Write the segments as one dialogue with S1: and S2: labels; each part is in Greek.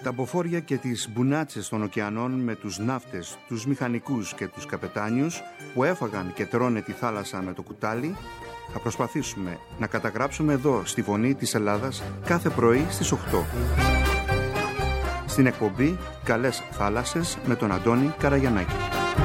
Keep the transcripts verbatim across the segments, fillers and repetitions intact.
S1: Τα μποφόρια και τις μπουνάτσες των ωκεανών με τους ναύτες, τους μηχανικούς και τους καπετάνιους που έφαγαν και τρώνε τη θάλασσα με το κουτάλι, θα προσπαθήσουμε να καταγράψουμε εδώ στη Φωνή της Ελλάδας κάθε πρωί στις οκτώ. Στην εκπομπή «Καλές θάλασσες» με τον Αντώνη Καραγιαννάκη.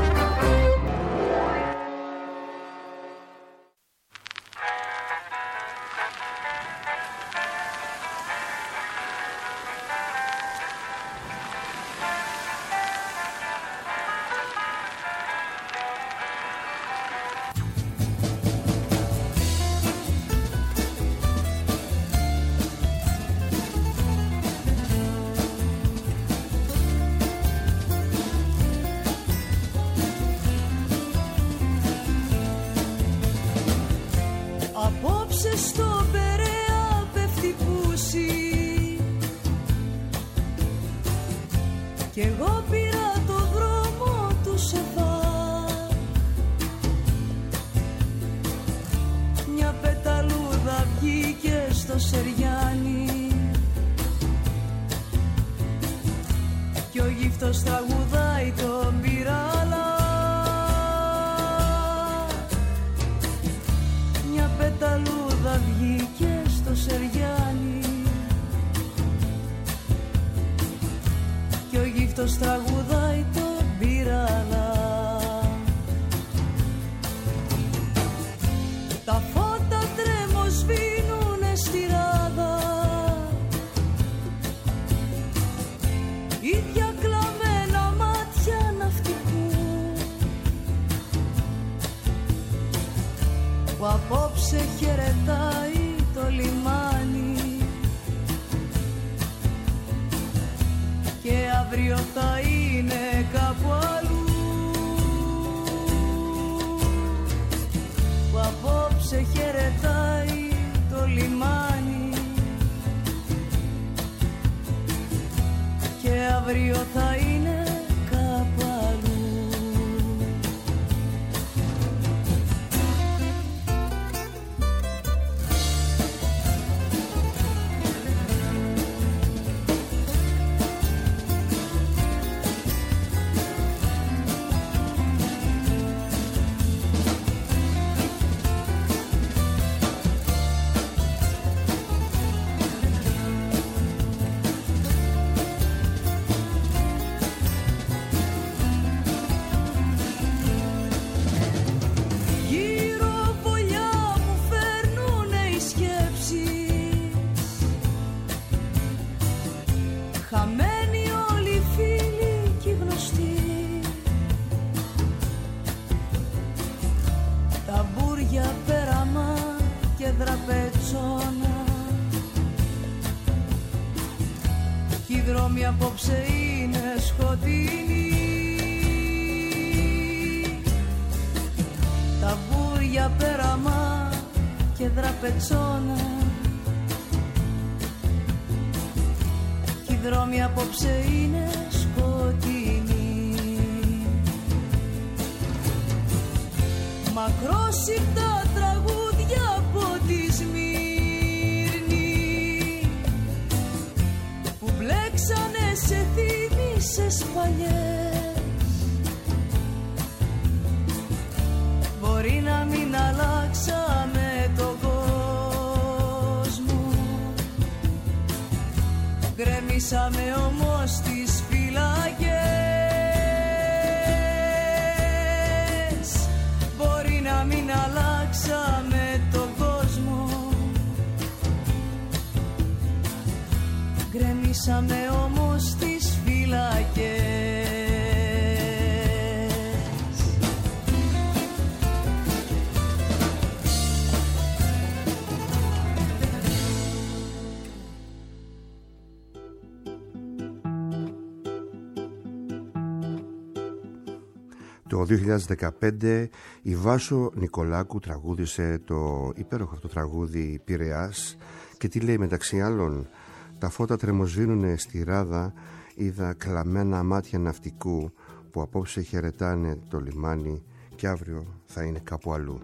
S2: Απόψε είναι σκοτεινή, τα βούρια πέραμα και δραπετσόνα, κι οι δρόμοι απόψε είναι σκοτεινοί. Μακρόσυρτα τραγούδια από τη Σμύρνη που μπλέξανε σε θύμησες παλιές. Μπορεί να μην αλλάξαμε τον κόσμο, γκρεμίσαμε όμως τις φυλακές. Μπορεί να μην αλλάξαμε τον κόσμο, γκρεμίσαμε όμως τις φυλακές.
S1: Το δύο χιλιάδες δεκαπέντε η Βάσο Νικολάκου τραγούδισε το υπέροχο αυτό τραγούδι Πειραιάς και τι λέει μεταξύ άλλων: τα φώτα τρεμοσβήνουνε στη ράδα, είδα κλαμμένα μάτια ναυτικού που απόψε χαιρετάνε το λιμάνι και αύριο θα είναι κάπου αλλού.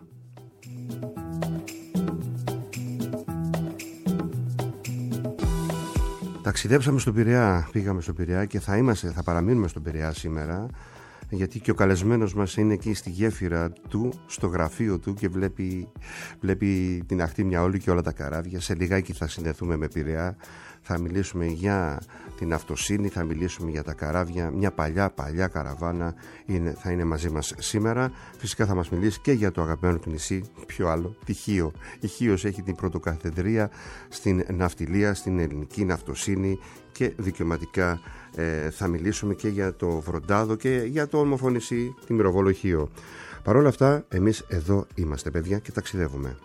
S1: Ταξιδέψαμε στον Πειραιά, πήγαμε στον Πειραιά και θα, είμαστε, θα παραμείνουμε στον Πειραιά σήμερα, γιατί και ο καλεσμένος μας είναι εκεί στη γέφυρα του, στο γραφείο του και βλέπει, βλέπει την αχτήμια όλη και όλα τα καράβια. Σε λιγάκι θα συνδεθούμε με Πειραιά, θα μιλήσουμε για την αυτοσύνη, θα μιλήσουμε για τα καράβια. Μια παλιά παλιά καραβάνα είναι, θα είναι μαζί μας σήμερα. Φυσικά θα μας μιλήσει και για το αγαπημένο του νησί, ποιο άλλο, τη Χίο. Η Χίος έχει την πρωτοκαθεδρία στην ναυτιλία, στην ελληνική ναυτοσύνη και δικαιωματικά ε, θα μιλήσουμε και για το Βροντάδο και για το όμορφο νησί, τη Μυροβόλο Χίο. Παρ' όλα αυτά, εμείς εδώ είμαστε, παιδιά, και ταξιδεύουμε.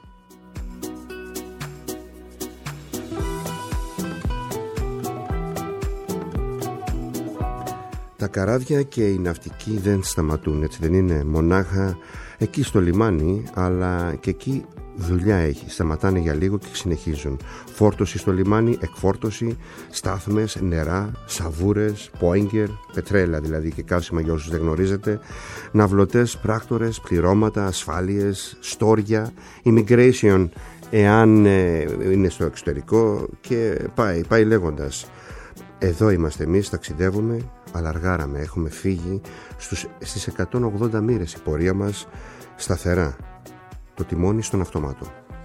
S1: Τα καράβια και οι ναυτικοί δεν σταματούν, έτσι δεν είναι, μονάχα εκεί στο λιμάνι, αλλά και εκεί δουλειά έχει. Σταματάνε για λίγο και συνεχίζουν. Φόρτωση στο λιμάνι, εκφόρτωση, στάθμες, νερά, σαβούρες, πόιγκερ, πετρέλα δηλαδή και καύσιμα για όσους δεν γνωρίζετε, ναυλωτές, πράκτορες, πληρώματα, ασφάλειες, στόρια, immigration εάν ε, είναι στο εξωτερικό και πάει, πάει λέγοντας. Εδώ είμαστε εμείς, ταξιδεύουμε, αλλά αργάραμε, έχουμε φύγει στους, στις εκατόν ογδόντα μοίρες η πορεία μας σταθερά. Το τιμόνι στον αυτομάτο.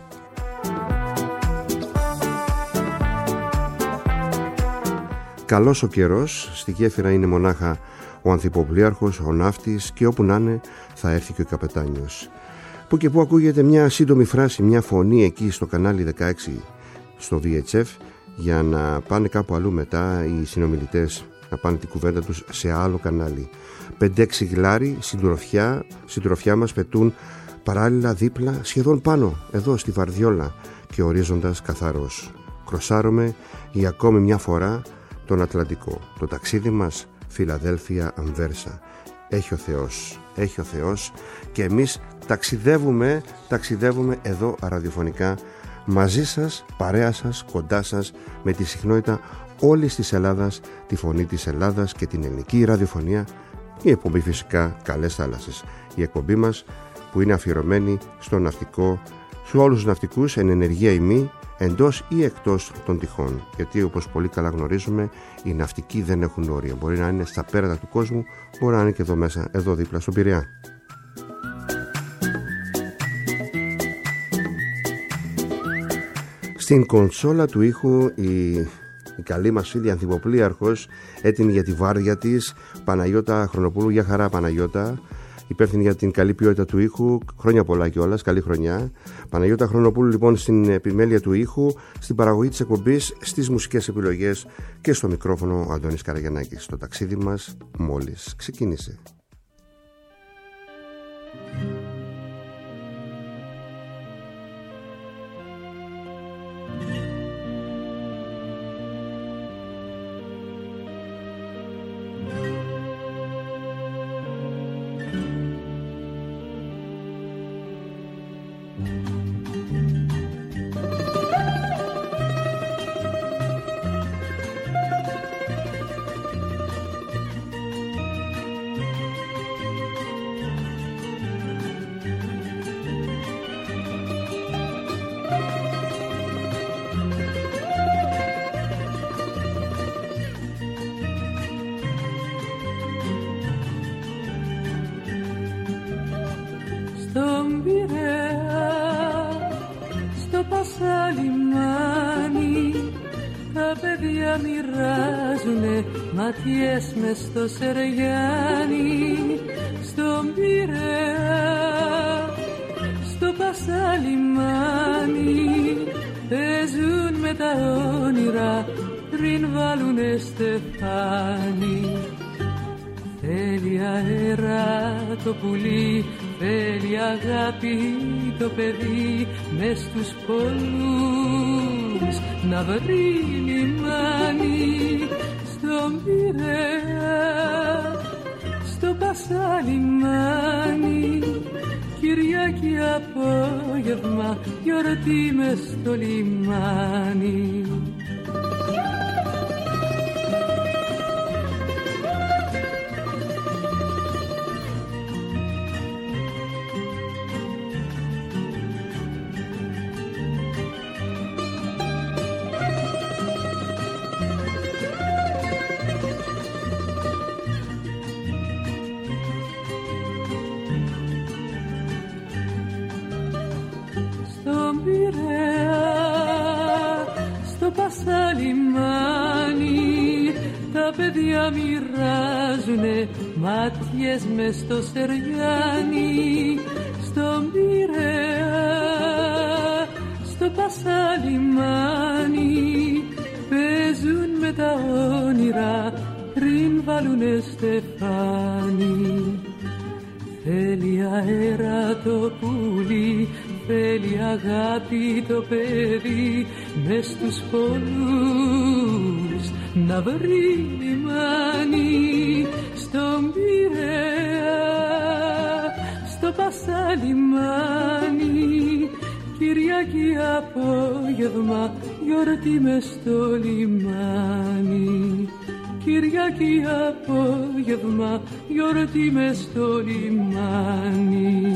S1: Καλός ο καιρός, στη γέφυρα είναι μονάχα ο ανθυποπλοίαρχος, ο ναύτης και όπου να είναι θα έρθει και ο καπετάνιος. Που και που ακούγεται μια σύντομη φράση, μια φωνή εκεί στο κανάλι δεκαέξι στο βι έιτς εφ για να πάνε κάπου αλλού μετά οι συνομιλητές, να πάνε την κουβέντα τους σε άλλο κανάλι. πέντε έξι γλάρι συντροφιά, συντροφιά μας πετούν παράλληλα δίπλα, σχεδόν πάνω, εδώ στη Βαρδιόλα και ορίζοντας καθαρός. Κροσάρουμε για ακόμη μια φορά τον Ατλαντικό. Το ταξίδι μας Φιλαδέλφια Αμβέρσα. Έχει ο Θεός, έχει ο Θεός και εμείς ταξιδεύουμε, ταξιδεύουμε εδώ ραδιοφωνικά μαζί σας, παρέα σας, κοντά σας, με τη συχνότητα όλης της Ελλάδας, τη φωνή της Ελλάδας και την ελληνική ραδιοφωνία. Η εκπομπή φυσικά Καλές Θάλασσες. Η εκπομπή μας που είναι αφιερωμένη στο ναυτικό, σε όλους τους ναυτικούς εν ενεργεία ημί, εντός ή εκτός των τυχών. Γιατί όπως πολύ καλά γνωρίζουμε, οι ναυτικοί δεν έχουν όρια. Μπορεί να είναι στα πέρατα του κόσμου, μπορεί να είναι και εδώ μέσα, εδώ δίπλα στον Πειραιά. Στην κονσόλα του ήχου η, η καλή μας φίλη ανθυποπλοίαρχος, έτοιμη για τη βάρδια της, Παναγιώτα Χρονοπούλου. Για χαρά Παναγιώτα, υπεύθυνη για την καλή ποιότητα του ήχου. Χρόνια πολλά κιόλας, καλή χρονιά. Παναγιώτα Χρονοπούλου λοιπόν στην επιμέλεια του ήχου, στην παραγωγή της εκπομπής, στις μουσικές επιλογές και στο μικρόφωνο ο Αντώνης Καραγιαννάκης. Το ταξίδι μας μόλις ξεκίνησε.
S2: Στον Πειραιά, στο Πασαλιμάνι, τα παιδιά μοιράζουνε ματιές μες στο Σεργιάνι. Στον Πειραιά, στο Πασαλιμάνι, παίζουν με τα όνειρα πριν βάλουνε στεφάνι. Θέλει αέρα το πουλί, θέλει αγάπη το παιδί, μες στους πολλούς να βρει λιμάνι. Στον Πειραιά, στο Πασαλιμάνι, Κυριακή απόγευμα, γιορτή μες στο λιμάνι. μοιράζουνε μάτιες μες στο Σεριάνι, στον Πειραιά, στο Πασαλιμάνι, παίζουν με τα όνειρα πριν βάλουνε στεφάνι. Θέλει αέρα το πουλί, θέλει αγάπη το παιδί, μες στους πολλούς να βρει λιμάνι, στον Πειραιά, στο Πασαλιμάνι, Κυριακή απόγευμα, γιορτή μες στο λιμάνι. Κυριακή απόγευμα, γιορτή μες στο λιμάνι.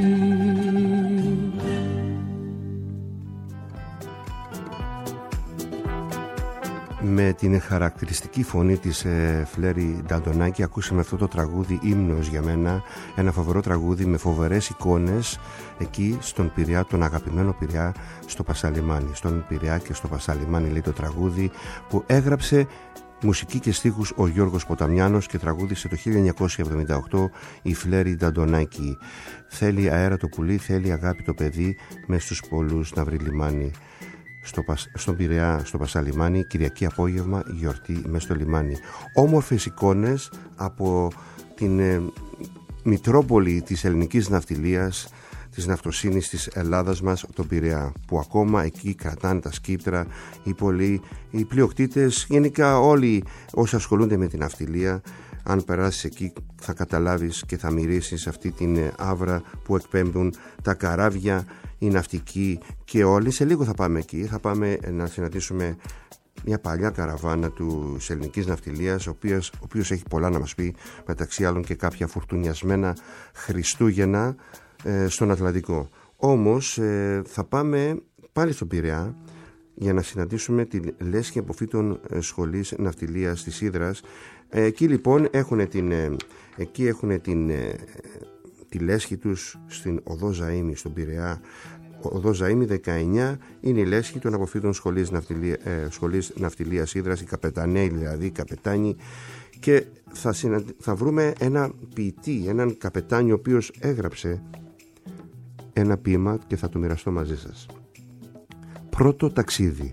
S1: Με την χαρακτηριστική φωνή της ε, Φλέρι Νταντονάκη ακούσαμε αυτό το τραγούδι «Ύμνος για μένα», ένα φοβερό τραγούδι με φοβερές εικόνες εκεί στον Πειραιά, τον αγαπημένο Πειραιά, στο Πασαλιμάνι. Στον Πειραιά και στο Πασαλιμάνι λέει το τραγούδι, που έγραψε μουσική και στίχους ο Γιώργος Ποταμιάνος και τραγούδισε το χίλια εννιακόσια εβδομήντα οκτώ η Φλέρι Νταντονάκη. Θέλει αέρα το πουλί, θέλει αγάπη το παιδί, μες στους πολλούς να βρει λιμάνι. Στο, στον Πειραιά, στο Πασαλιμάνι, Κυριακή απόγευμα, γιορτή μες στο λιμάνι. Όμορφες εικόνες από την ε, Μητρόπολη της ελληνικής ναυτιλίας, της ναυτοσύνης της Ελλάδας μας, τον Πειραιά, που ακόμα εκεί κρατάνε τα σκύπτρα οι πολλοί, οι πλειοκτήτες, γενικά όλοι όσοι ασχολούνται με την ναυτιλία. Αν περάσεις εκεί θα καταλάβεις και θα μυρίσεις αυτή την άβρα που εκπέμπουν τα καράβια, οι ναυτικοί και όλοι. Σε λίγο θα πάμε εκεί, θα πάμε να συναντήσουμε μια παλιά καραβάνα του ελληνικής ναυτιλίας, ο οποίος, ο οποίος έχει πολλά να μας πει, μεταξύ άλλων και κάποια φουρτουνιασμένα Χριστούγεννα ε, στον Ατλαντικό. Όμως ε, θα πάμε πάλι στον Πειραιά για να συναντήσουμε τη λέσχη αποφύτων σχολής ναυτιλίας της Ύδρας. Ε, εκεί λοιπόν έχουν την, ε, εκεί έχουν την, ε, τη λέσχη τους στην Οδό Ζαΐμι στον Πειραιά. Οδό Ζαΐμι δεκαεννιά είναι η λέσχη των αποφύτων σχολής, ναυτιλία, ε, σχολής ναυτιλίας Ύδρας, οι καπεταναίοι δηλαδή, οι καπετάνοι, και θα, συνα... θα βρούμε ένα ποιητή, έναν καπετάνιο ο οποίος έγραψε ένα ποίημα και θα το μοιραστώ μαζί σας. Πρώτο ταξίδι.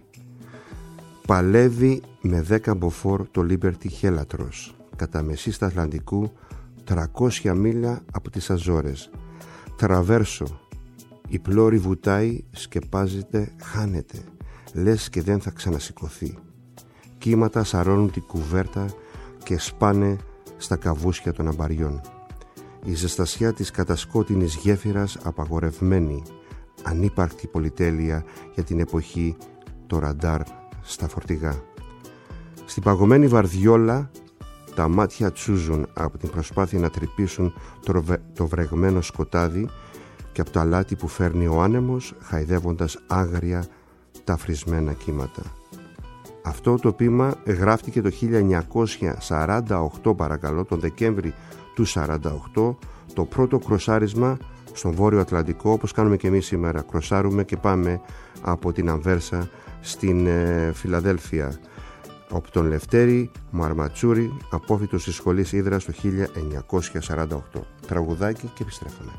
S1: Παλεύει με δέκα μποφόρ το Liberty χέλατρος κατά μεσής Ατλαντικού, τριακόσια μίλια από τις Αζόρες. Τραβέρσο, η πλώρη βουτάει, σκεπάζεται, χάνεται, λες και δεν θα ξανασηκωθεί. Κύματα σαρώνουν την κουβέρτα και σπάνε στα καβούσια των αμπαριών. Η ζεστασιά της κατασκότεινης γέφυρας απαγορευμένη, ανύπαρκτη πολυτέλεια για την εποχή, το ραντάρ στα φορτηγά. Στην παγωμένη βαρδιόλα τα μάτια τσούζουν από την προσπάθεια να τρυπήσουν το, βε... το βρεγμένο σκοτάδι και από το αλάτι που φέρνει ο άνεμος, χαϊδεύοντας άγρια τα φρισμένα κύματα. Αυτό το ποίημα γράφτηκε το χίλια εννιακόσια σαράντα οκτώ, παρακαλώ, τον Δεκέμβρη του σαράντα οκτώ, το πρώτο κροσάρισμα στον Βόρειο Ατλαντικό, όπως κάνουμε και εμείς σήμερα. Κροσάρουμε και πάμε από την Αμβέρσα στην ε, Φιλαδέλφια. Από τον Λευτέρη Μαρματσούρη, απόφοιτος της σχολής Ύδρας το χίλια εννιακόσια σαράντα οκτώ. Τραγουδάκι και επιστρέφουμε.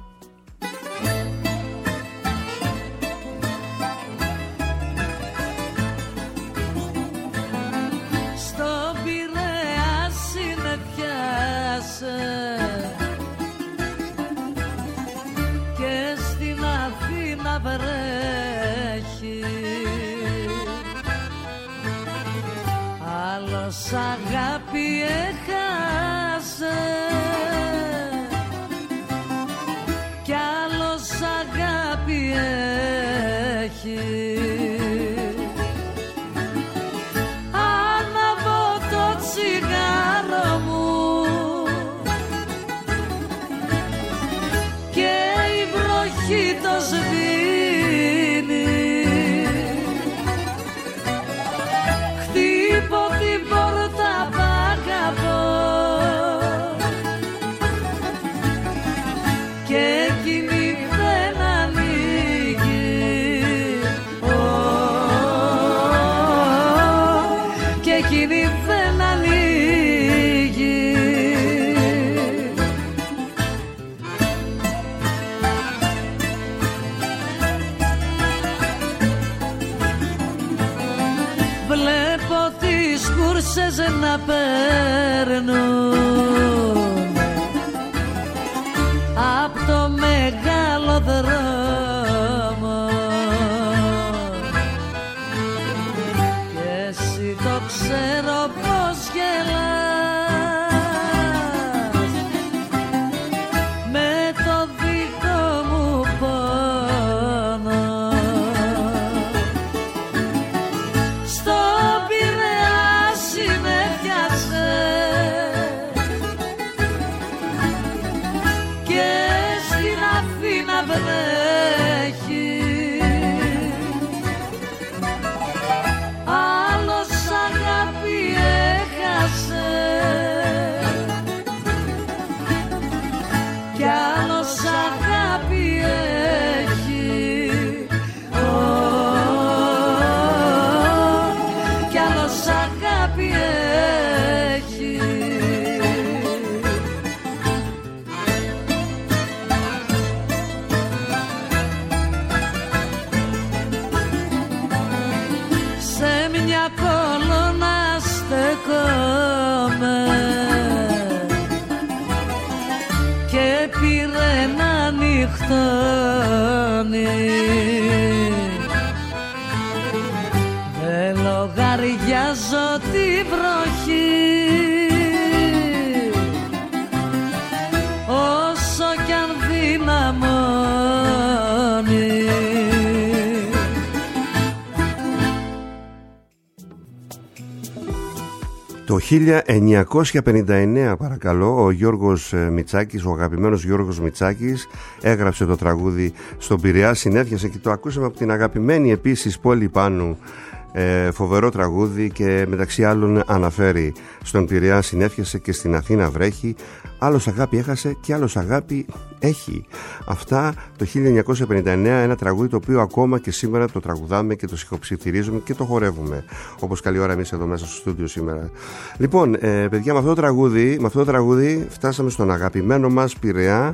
S3: Άλλος αγάπη έχασε κι άλλος αγάπη έχει. Ανάβω το τσιγάρο μου και η βροχή το σβήνει. Χτύπω την πόρτα π' αγαπώ και εκείνη δεν ανοίγει. βλέπω τις κούρσες να παίρνουν απ' το μεγάλο δρόμο και εσύ το ξέρω πως γελάς με το δικό μου πόνο. Στο Πειραιά συνέφιασε και στην Αθήνα βρέχει, άλλος αγάπη έχασε κι άλλος αγάπη έχει, oh, κι άλλος αγάπη έχει. Σε μια κολόνα στεκόμαι και πήρε να νυχτώνει, δεν λογαριάζω τη βροχή όσο κι αν δυναμώνει.
S1: Το χίλια εννιακόσια πενήντα εννέα, παρακαλώ, ο Γιώργος Μητσάκης, ο αγαπημένος Γιώργος Μητσάκης, έγραψε το τραγούδι στον Πειραιά, συνέφιασε και το ακούσαμε από την αγαπημένη επίσης Πόλη Πάνου. Ε, φοβερό τραγούδι και μεταξύ άλλων αναφέρει στον Πειραιά συνέφιασε και στην Αθήνα βρέχει, άλλος αγάπη έχασε και άλλος αγάπη έχει. Αυτά το χίλια εννιακόσια πενήντα εννέα, ένα τραγούδι το οποίο ακόμα και σήμερα το τραγουδάμε και το συγχοψιθυρίζουμε και το χορεύουμε, όπως καλή ώρα εμείς εδώ μέσα στο στούντιο σήμερα. Λοιπόν, ε, παιδιά, με αυτό το τραγούδι, με αυτό το τραγούδι φτάσαμε στον αγαπημένο μας Πειραιά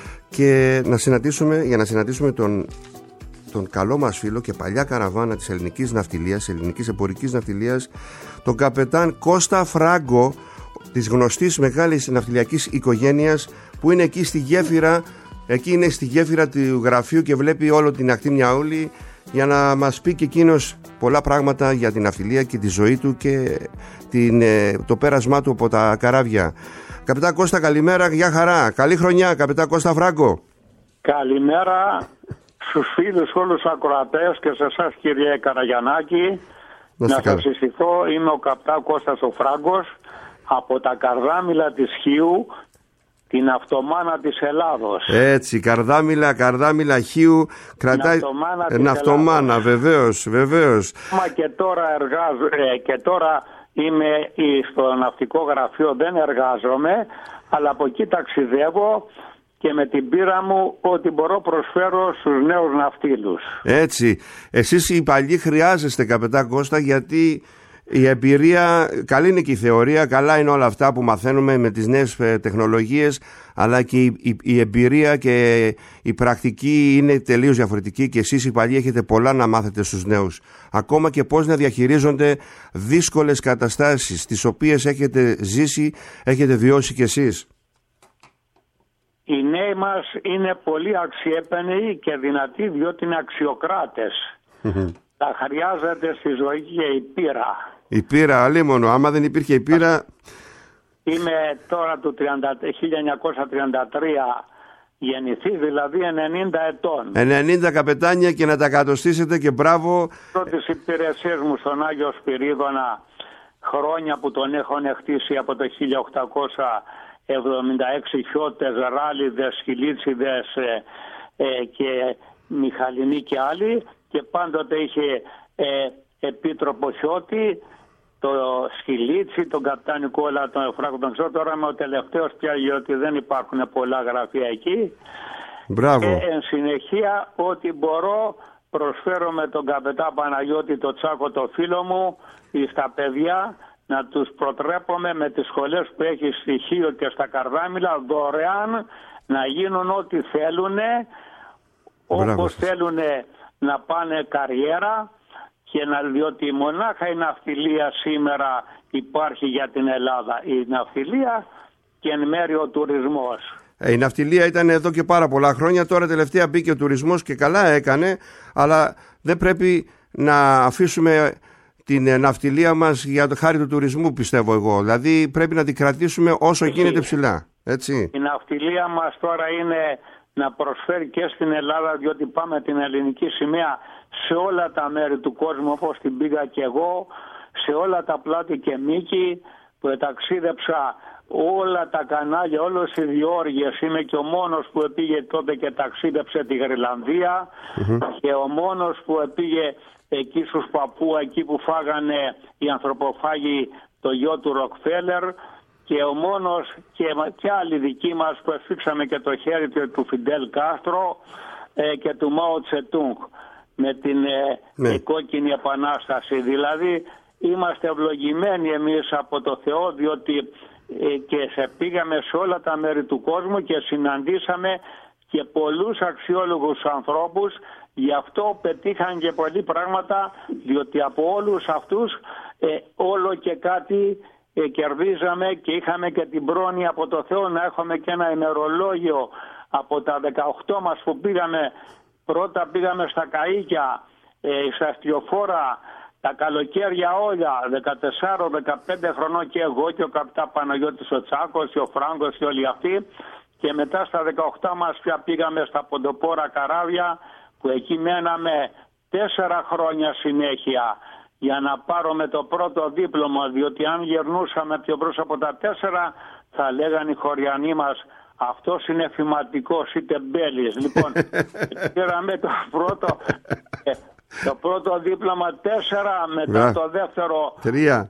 S1: και να συναντήσουμε, για να συναντήσουμε τον τον καλό μας φίλο και παλιά καραβάνα της ελληνικής ναυτιλίας, ελληνικής εμπορικής ναυτιλίας, τον καπετάν Κώστα Φράγκο, της γνωστής μεγάλης ναυτιλιακής οικογένειας, που είναι εκεί στη γέφυρα, εκεί είναι στη γέφυρα του γραφείου και βλέπει όλο την ακτή Μιαούλη, για να μας πει και εκείνος πολλά πράγματα για την ναυτιλία και τη ζωή του και την, το πέρασμά του από τα καράβια. Καπετάν Κώστα, καλημέρα, γεια χαρά, καλή χρονιά καπετάν Κώστα Φράγκο.
S4: Καλημέρα στους φίλους όλους τους ακροατές και σε εσάς κύριε Καραγιαννάκη. Να, να σας συστηθώ, είμαι ο καπτάν Κώστας ο Φράγκος από τα Καρδάμιλα της Χίου, την αυτομάνα της Ελλάδος.
S1: Έτσι, Καρδάμιλα, Καρδάμιλα Χίου, κρατάει... Ναυτομάνα, βεβαίως, βεβαίως.
S4: Μα και τώρα εργάζω, ε, και τώρα είμαι στο ναυτικό γραφείο, δεν εργάζομαι, αλλά από εκεί ταξιδεύω και με την πείρα μου ότι μπορώ προσφέρω στους νέους ναυτίλους. Έτσι.
S1: Εσείς οι παλιοί χρειάζεστε, καπετάν Κώστα, γιατί η εμπειρία, καλή είναι και η θεωρία, καλά είναι όλα αυτά που μαθαίνουμε με τις νέες τεχνολογίες, αλλά και η, η, η εμπειρία και η πρακτική είναι τελείως διαφορετική και εσείς οι παλιοί έχετε πολλά να μάθετε στους νέους. Ακόμα και πώς να διαχειρίζονται δύσκολες καταστάσεις, τις οποίες έχετε ζήσει, έχετε βιώσει κι εσείς.
S4: Οι νέοι μας είναι πολύ αξιέπαινοι και δυνατοί, διότι είναι αξιοκράτες. Τα χρειάζεται στη ζωή και η πείρα.
S1: Η πείρα, αλίμονο. Άμα δεν υπήρχε η πείρα...
S4: Είμαι τώρα του χίλια εννιακόσια τριάντα τρία γεννηθή, δηλαδή ενενήντα ετών.
S1: ενενήντα καπετάνια και να τα κατοστήσετε και μπράβο.
S4: Πρώτες υπηρεσίες μου στον Άγιο Σπυρίδωνα, χρόνια που τον έχουν χτίσει από το χίλια οκτακόσια εβδομήντα έξι, χιώτες, ράλιδες, χιλίτσιδες ε, ε, και Μιχαλινοί και άλλοι, και πάντοτε είχε ε, επίτροπο χιώτη, το Σκυλίτσι, τον καπτάν Νικόλα, τον Εφράκο, τον ξέρω. Τώρα είμαι ο τελευταίος πια, γιατί δεν υπάρχουν πολλά γραφεία εκεί.
S1: Μπράβο.
S4: Και εν συνεχεία ότι μπορώ προσφέρω με τον καπετάν Παναγιώτη το Τσάκο, το φίλο μου, στα παιδιά, να τους προτρέπουμε με τις σχολές που έχει στοιχείο και στα Καρδάμιλα δωρεάν να γίνουν ό,τι θέλουν, όπως θέλουν να πάνε καριέρα, και να, διότι μονάχα η ναυτιλία σήμερα υπάρχει για την Ελλάδα. Η ναυτιλία και εν μέρει ο τουρισμός.
S1: Η ναυτιλία ήταν εδώ και πάρα πολλά χρόνια, τώρα τελευταία μπήκε ο τουρισμός και καλά έκανε, αλλά δεν πρέπει να αφήσουμε την ναυτιλία μας για το χάρη του τουρισμού, πιστεύω εγώ. Δηλαδή πρέπει να την κρατήσουμε όσο Εσύ. γίνεται ψηλά. Έτσι.
S4: Η ναυτιλία μας τώρα είναι να προσφέρει και στην Ελλάδα, διότι πάμε την ελληνική σημαία σε όλα τα μέρη του κόσμου, όπως την πήγα και εγώ, σε όλα τα πλάτη και μήκη που ταξίδεψα, όλα τα κανάλια, όλες οι διόργιες. Είμαι και ο μόνος που πήγε τότε και ταξίδεψε τη Γρυλανδία mm-hmm. και ο μόνος που πήγε εκεί στους Παππούα, εκεί που φάγανε οι ανθρωποφάγοι το γιο του Ροκφέλερ, και ο μόνος και, και άλλοι δικοί μας που εφήξαμε και το χέρι του Φιντέλ Κάστρο ε, και του Μάο Τσετούγκ με την ε, ναι. κόκκινη επανάσταση. Δηλαδή είμαστε ευλογημένοι εμείς από το Θεό, διότι ε, και σε πήγαμε σε όλα τα μέρη του κόσμου και συναντήσαμε και πολλούς αξιόλογους ανθρώπους. Γι' αυτό πετύχαν και πολλοί πράγματα, διότι από όλους αυτούς ε, όλο και κάτι ε, κερδίζαμε και είχαμε και την πρόνοια από το Θεό να έχουμε και ένα ημερολόγιο από τα δεκαοκτώ μας που πήγαμε. Πρώτα πήγαμε στα Καΐκια, ε, στα αστιοφόρα, τα καλοκαίρια όλα, δεκατέσσερα δεκαπέντε χρονών και εγώ και ο καπιτάν Παναγιώτης ο Τσάκος και ο Φράγκος και όλοι αυτοί. Και μετά στα δεκαοκτώ μας πια πήγαμε στα ποντοπόρα καράβια, που εκεί μέναμε τέσσερα χρόνια συνέχεια για να πάρουμε το πρώτο δίπλωμα, διότι αν γερνούσαμε πιο μπρος από τα τέσσερα θα λέγανε οι χωριανοί μας αυτός είναι φηματικός ή τεμπέλης. Λοιπόν, πήραμε το πρώτο, το πρώτο δίπλωμα τέσσερα, μετά yeah. το δεύτερο
S1: τρία,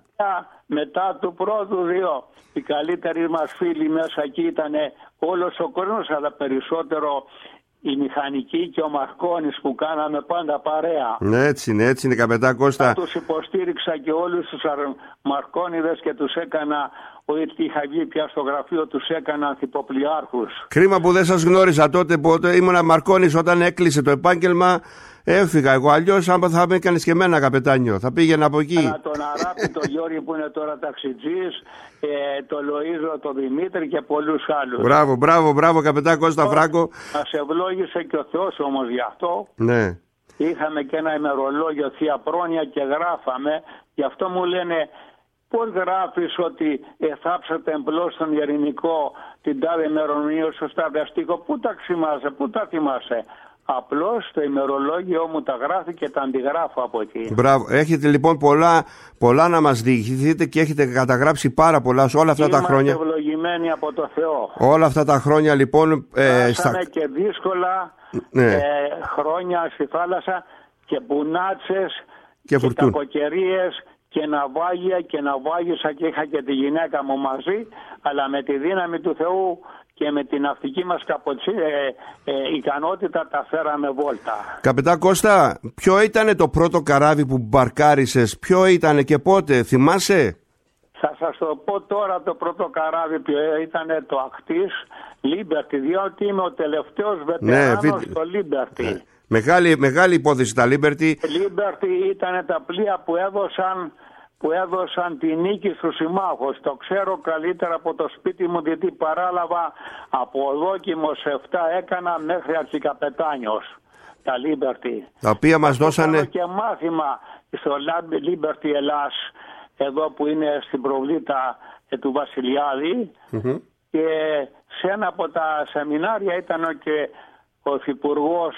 S4: μετά του πρώτου δύο. Οι καλύτεροι μας φίλοι μέσα εκεί ήταν όλος ο κόσμος, αλλά περισσότερο η μηχανική και ο Μαρκόνης που κάναμε πάντα παρέα.
S1: Ναι, έτσι είναι, έτσι είναι, καπετάν Κώστα.
S4: Θα τους υποστήριξα και όλους τους Μαρκόνιδες και τους έκανα, ότι είχα βγει πια στο γραφείο, τους έκανα ανθυποπλιάρχους.
S1: Κρίμα που δεν σας γνώρισα τότε που ήμουν Μαρκόνης όταν έκλεισε το επάγγελμα. Έφυγα εγώ, αλλιώς άμα θα με έκανες και εμένα καπετάνιο, θα πήγαινα από εκεί.
S4: Άρα τον Αράπη, τον Γιώργη που είναι τώρα ταξιτζής, ε, τον Λοΐζο, τον Δημήτρη και πολλούς άλλους.
S1: Μπράβο, μπράβο, μπράβο καπετάν Κώστα Φράγκο.
S4: Μας ευλόγησε και ο Θεός όμως γι' αυτό.
S1: Ναι.
S4: Είχαμε και ένα ημερολόγιο Θεία Πρόνοια και γράφαμε, γι' αυτό μου λένε πώς γράφεις ότι εθάψατε εμπλώς στον Ειρηνικό την τάδε ημερομηνία στο σταδιαστικό, πού τα ξυμάσαι, πού τα θυμάσαι. Απλώς το ημερολόγιο μου τα γράφει και τα αντιγράφω από εκεί.
S1: Μπράβο. Έχετε λοιπόν πολλά, πολλά να μας διηγηθείτε και έχετε καταγράψει πάρα πολλά σε όλα αυτά
S4: Είμαστε
S1: τα χρόνια.
S4: Είμαστε ευλογημένοι από το Θεό.
S1: Όλα αυτά τα χρόνια λοιπόν.
S4: Ε, στα... και δύσκολα
S1: ναι.
S4: ε, χρόνια στη θάλασσα και μπουνάτσες
S1: και,
S4: και κακοκαιρίες και ναυάγια και ναυάγησα και είχα και τη γυναίκα μου μαζί, αλλά με τη δύναμη του Θεού και με την ναυτική μας καποτσί, ε, ε, ικανότητα τα φέραμε βόλτα.
S1: Καπετάν Κώστα, ποιο ήταν το πρώτο καράβι που μπαρκάρισες, ποιο ήταν και πότε, θυμάσαι?
S4: Θα σας το πω τώρα το πρώτο καράβι που ήταν το Αχτής Liberty, διότι είμαι ο τελευταίος βετεράνος ναι, στο Liberty. Ναι.
S1: Μεγάλη, μεγάλη υπόθεση τα Liberty.
S4: Liberty ήταν τα πλοία που έδωσαν που έδωσαν τη νίκη στους συμμάχους. Το ξέρω καλύτερα από το σπίτι μου, γιατί παράλαβα από δόκιμος εφτά έκανα μέχρι αρχικαπετάνιος τα Liberty.
S1: Τα οποία μας δώσανε
S4: και μάθημα στο Liberty Ελλάς, εδώ που είναι στην προβλήτα ε, του Βασιλιάδη mm-hmm. και σε ένα από τα σεμινάρια ήταν και ο υφυπουργός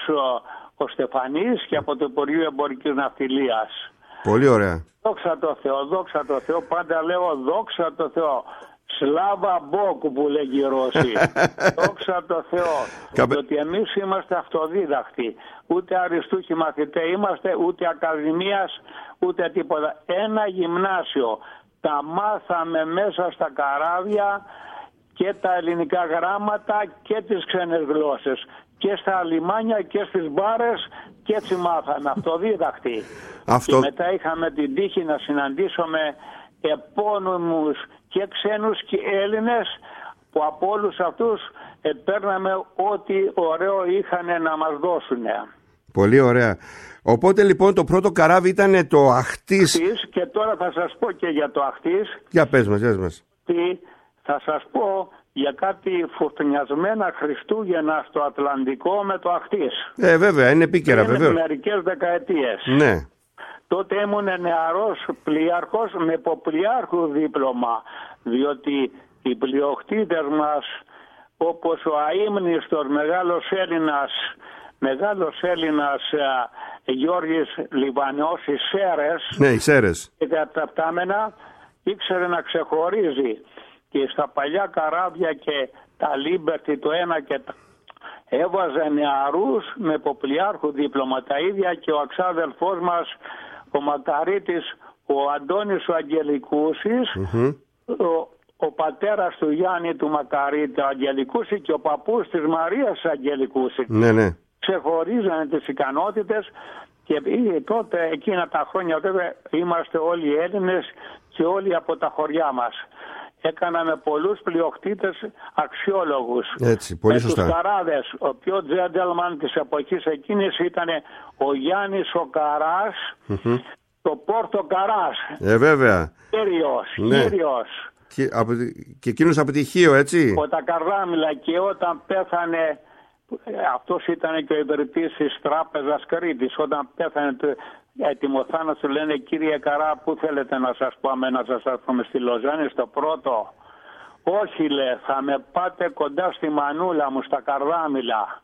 S4: ο Στεφανής και από το Υπουργείο Εμπορικής Ναυτιλίας.
S1: Πολύ ωραία.
S4: Δόξα τω Θεώ, δόξα τω Θεώ, πάντα λέω δόξα τω Θεώ. Σλάβα Μπόκου που λέγει οι Ρώσοι. Δόξα τω Θεώ. Καπε... Διότι εμείς είμαστε αυτοδίδακτοι. Ούτε αριστούχοι μαθητές είμαστε, ούτε ακαδημίας, ούτε τίποτα. Ένα γυμνάσιο. Τα μάθαμε μέσα στα καράβια και τα ελληνικά γράμματα και τις ξένες γλώσσες. Και στα λιμάνια και στις μπάρες και έτσι μάθαμε, αυτοδίδακτοι. Αυτό... Και μετά είχαμε την τύχη να συναντήσουμε επώνυμους και ξένους και Έλληνες που από όλους αυτούς παίρναμε ό,τι ωραίο είχαν να μας δώσουν.
S1: Πολύ ωραία. Οπότε λοιπόν το πρώτο καράβι ήταν το Αχτής.
S4: Και τώρα θα σας πω και για το Αχτής.
S1: Για πες μας, πες μας.
S4: Τι, θα σας πω για κάτι φουρτουνιασμένα Χριστούγεννα στο Ατλαντικό με το Αχτής.
S1: Ε, βέβαια, είναι επίκαιρα, βέβαια.
S4: Είναι μερικές δεκαετίες.
S1: Ναι.
S4: Τότε ήμουν νεαρός πλοίαρχος με υποπλοίαρχου δίπλωμα, διότι οι πλειοκτήτες μας, όπως ο αείμνηστος μεγάλος Έλληνας, μεγάλος Έλληνας α, Γιώργης Λιβανός, οι Σέρες,
S1: ναι, οι Σέρες,
S4: και τα πτάμενα, ήξερε να ξεχωρίζει και στα παλιά καράβια και τα Liberty το ένα και τα... έβαζε νεαρούς με υποπλοίαρχου δίπλωμα, τα ίδια και ο αξάδελφός μας ο Μακαρίτης, ο Αντώνης ο Αγγελικούσης, mm-hmm. ο, ο πατέρας του Γιάννη του Μακαρίτη ο Αγγελικούση και ο παππούς της Μαρίας Αγγελικούση.
S1: Ναι, ναι.
S4: Ξεχωρίζανε τις ικανότητες και τότε εκείνα τα χρόνια βέβαια είμαστε όλοι Έλληνες και όλοι από τα χωριά μας. Έκαναμε πολλούς πλειοκτήτες αξιόλογους.
S1: Έτσι, πολύ σωστά.
S4: Με τους Καράδες, ο πιο gentleman της εποχής εκείνης ήταν ο Γιάννης ο Καράς, mm-hmm. το Πόρτο Καράς.
S1: Ε, βέβαια.
S4: Κύριος, ναι. κύριος.
S1: Και, από, και εκείνος αποτυχίο, έτσι.
S4: Ο τα Καρδάμιλα, και όταν πέθανε, αυτός ήταν και ο ιδρυτής της Τράπεζας Κρήτης, όταν πέθανε έτοιμο θάνατο, λένε κύριε Καρά, πού θέλετε να σας πάμε, να σας έρθουμε στη Λοζάνη στο πρώτο? Όχι, λέει, θα με πάτε κοντά στη μανούλα μου στα Καρδάμιλα.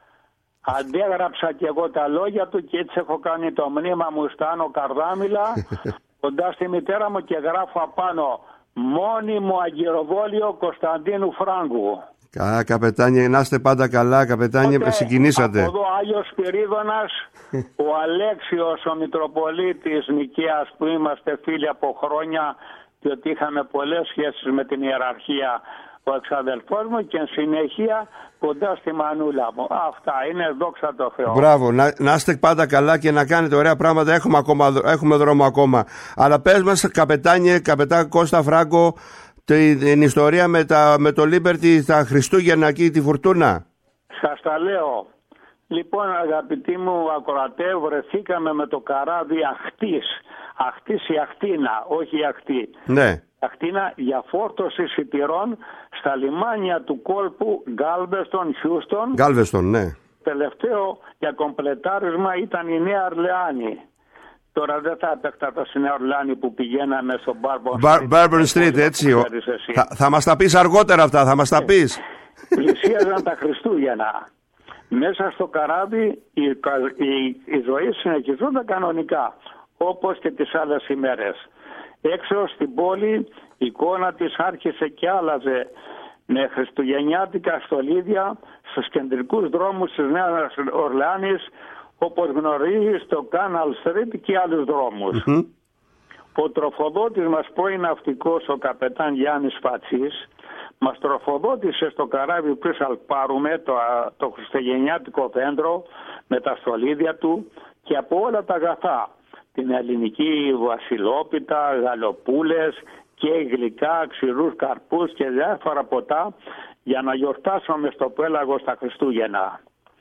S4: Αντέγραψα και εγώ τα λόγια του και έτσι έχω κάνει το μνήμα μου στα Άνω Καρδάμιλα κοντά στη μητέρα μου και γράφω απάνω μόνιμο αγκυροβόλιο Κωνσταντίνου Φράγκου.
S1: Καλά, καπετάνιε, να είστε πάντα καλά, καπετάνιε,
S4: Τότε,
S1: συγκινήσατε.
S4: Από εδώ Άγιος Σπυρίδωνας, ο Αλέξιος, ο Μητροπολίτης Νικαίας, που είμαστε φίλοι από χρόνια, διότι είχαμε πολλές σχέσεις με την ιεραρχία, ο εξαδελφός μου, και εν συνεχεία κοντά στη μανούλα μου. Αυτά είναι, δόξα τω Θεώ.
S1: Μπράβο, να, να είστε πάντα καλά και να κάνετε ωραία πράγματα. Έχουμε, ακόμα, έχουμε δρόμο ακόμα. Αλλά πες μας, καπετάνιε, καπετάν Κώστα Φράγκο, την ιστορία με, τα, με το Liberty τα Χριστούγεννα εκεί, τη φουρτούνα.
S4: Σας τα λέω. Λοιπόν, αγαπητοί μου ακροατέ, βρεθήκαμε με το καράβι Αχτής. Αχτής η Αχτίνα, όχι η Αχτή.
S1: Ναι.
S4: Αχτίνα για φόρτωση σιτηρών στα λιμάνια του κόλπου Γκάλβεστον, Χιούστον.
S1: Γκάλβεστον, ναι.
S4: Τελευταίο για κομπλετάρισμα ήταν η Νέα Ορλεάνη. Τώρα δεν θα επεκταθώ στη Νέα Ορλεάνη που πηγαίναμε στο
S1: Bourbon Street, έτσι. Ο... Θα, θα μας τα πεις αργότερα αυτά, θα μας τα πεις.
S4: Πλησίαζαν τα Χριστούγεννα. Μέσα στο καράβι η, η, η ζωή συνεχιζόταν κανονικά, όπως και τις άλλες ημέρες. Έξω στην πόλη η εικόνα της άρχισε και άλλαζε με χριστουγεννιάτικα στολίδια στους κεντρικούς δρόμους της Νέας Ορλεάνης, όπως γνωρίζεις το Canal Street και άλλους δρόμους. Mm-hmm. Ο τροφοδότης μας, πρώην ναυτικός, ο καπετάν Γιάννης Φατσής, μας τροφοδότησε στο καράβι πριν σαλπάρουμε το, το χριστουγεννιάτικο δέντρο με τα στολίδια του και από όλα τα αγαθά. Την ελληνική βασιλόπιτα, γαλοπούλες και γλυκά, ξηρούς καρπούς και διάφορα ποτά για να γιορτάσουμε στο πέλαγο στα Χριστούγεννα.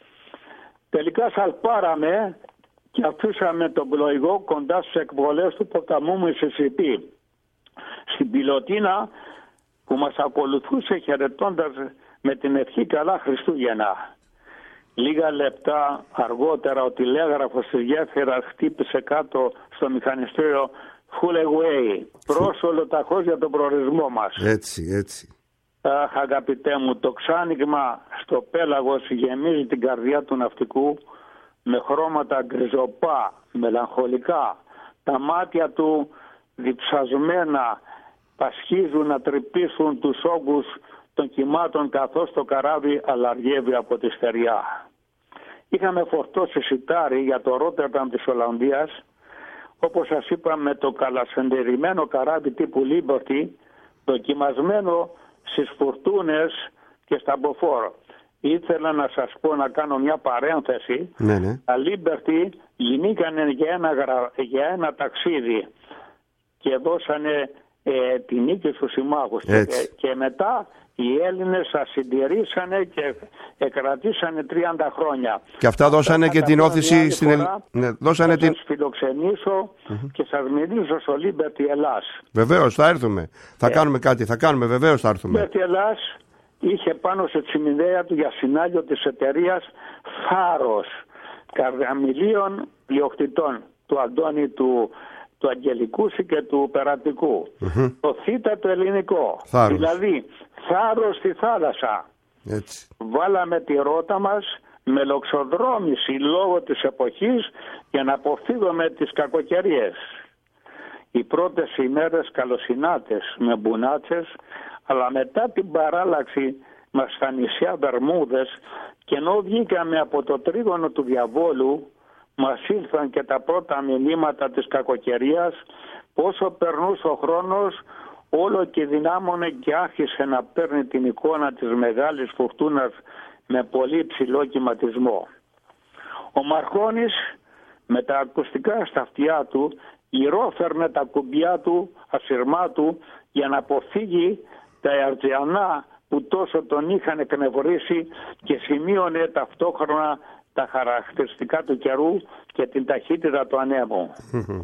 S4: Τελικά σαλπάραμε και αφήσαμε τον πλοηγό κοντά στις εκβολές του ποταμού Μισισιπί. Στην πιλωτίνα που μας ακολουθούσε χαιρετώντας με την ευχή καλά Χριστούγεννα. Λίγα λεπτά αργότερα ο τηλέγραφος της γέφυρας χτύπησε κάτω στο μηχανιστήριο full away, πρόσωλο ταχώς για τον προορισμό μας.
S1: Έτσι, έτσι.
S4: Αχ, αγαπητέ μου, το ξάνοιγμα στο πέλαγος γεμίζει την καρδιά του ναυτικού με χρώματα γκριζοπά, μελαγχολικά. Τα μάτια του διψασμένα πασχίζουν να τρυπήσουν τους όγκους των κυμάτων καθώς το καράβι αλαργεύει από τη στεριά. Είχαμε φορτώσει σιτάρι για το Ρότερνταμ της Ολλανδίας, όπως σας είπα, με το καλασεντερημένο καράβι τύπου Liberty, δοκιμασμένο στις φουρτούνες και στα μποφόρ. Ήθελα να σας πω, να κάνω μια παρένθεση.
S1: Ναι, ναι.
S4: Τα Liberty γινήκανε για ένα, για ένα ταξίδι και δώσανε ε, τη νίκη στους συμμάχους. Και, και μετά η οι Έλληνες τα συντηρήσανε και εκρατήσανε τριάντα χρόνια.
S1: Και αυτά δώσανε αυτά και την όθηση στην Ελλάδα. Ναι, δώσανε
S4: θα
S1: την...
S4: σας φιλοξενήσω mm-hmm. και σας μιλήσω στο Liberty Ελλάς.
S1: Βεβαίως θα έρθουμε. Θα ε. κάνουμε κάτι. Θα κάνουμε βεβαίως θα έρθουμε.
S4: Liberty Ελλάς είχε πάνω σε τσιμιδέα του για συνάλλιο της εταιρείας Θάρρος καρδιαμιλίων πλειοκτητών του Αντώνη του, του Αγγελικούση και του Περατικού. Mm-hmm. Το θήτα το ελληνικό.
S1: Θάρρος.
S4: Δηλαδή θάρρος στη θάλασσα.
S1: Έτσι.
S4: Βάλαμε τη ρότα μας με λοξοδρόμηση λόγω της εποχής για να αποφύγουμε τις κακοκαιρίες. Οι πρώτες ημέρες καλοσυνάτες με μπουνάτσες, αλλά μετά την παράλλαξη μας στα νησιά Βερμούδες και ενώ βγήκαμε από το τρίγωνο του διαβόλου, μας ήλθαν και τα πρώτα μηνύματα της κακοκαιρίας, πόσο περνούσε ο χρόνος όλο και δυνάμωνε και άρχισε να παίρνει την εικόνα της μεγάλης φουρτούνας με πολύ ψηλό κυματισμό. Ο Μαρκόνης με τα ακουστικά στα αυτιά του γυρόφερνε τα κουμπιά του ασυρμάτου για να αποφύγει τα εαρτζιανά που τόσο τον είχαν εκνευρίσει και σημείωνε ταυτόχρονα τα χαρακτηριστικά του καιρού και την ταχύτητα του ανέμου.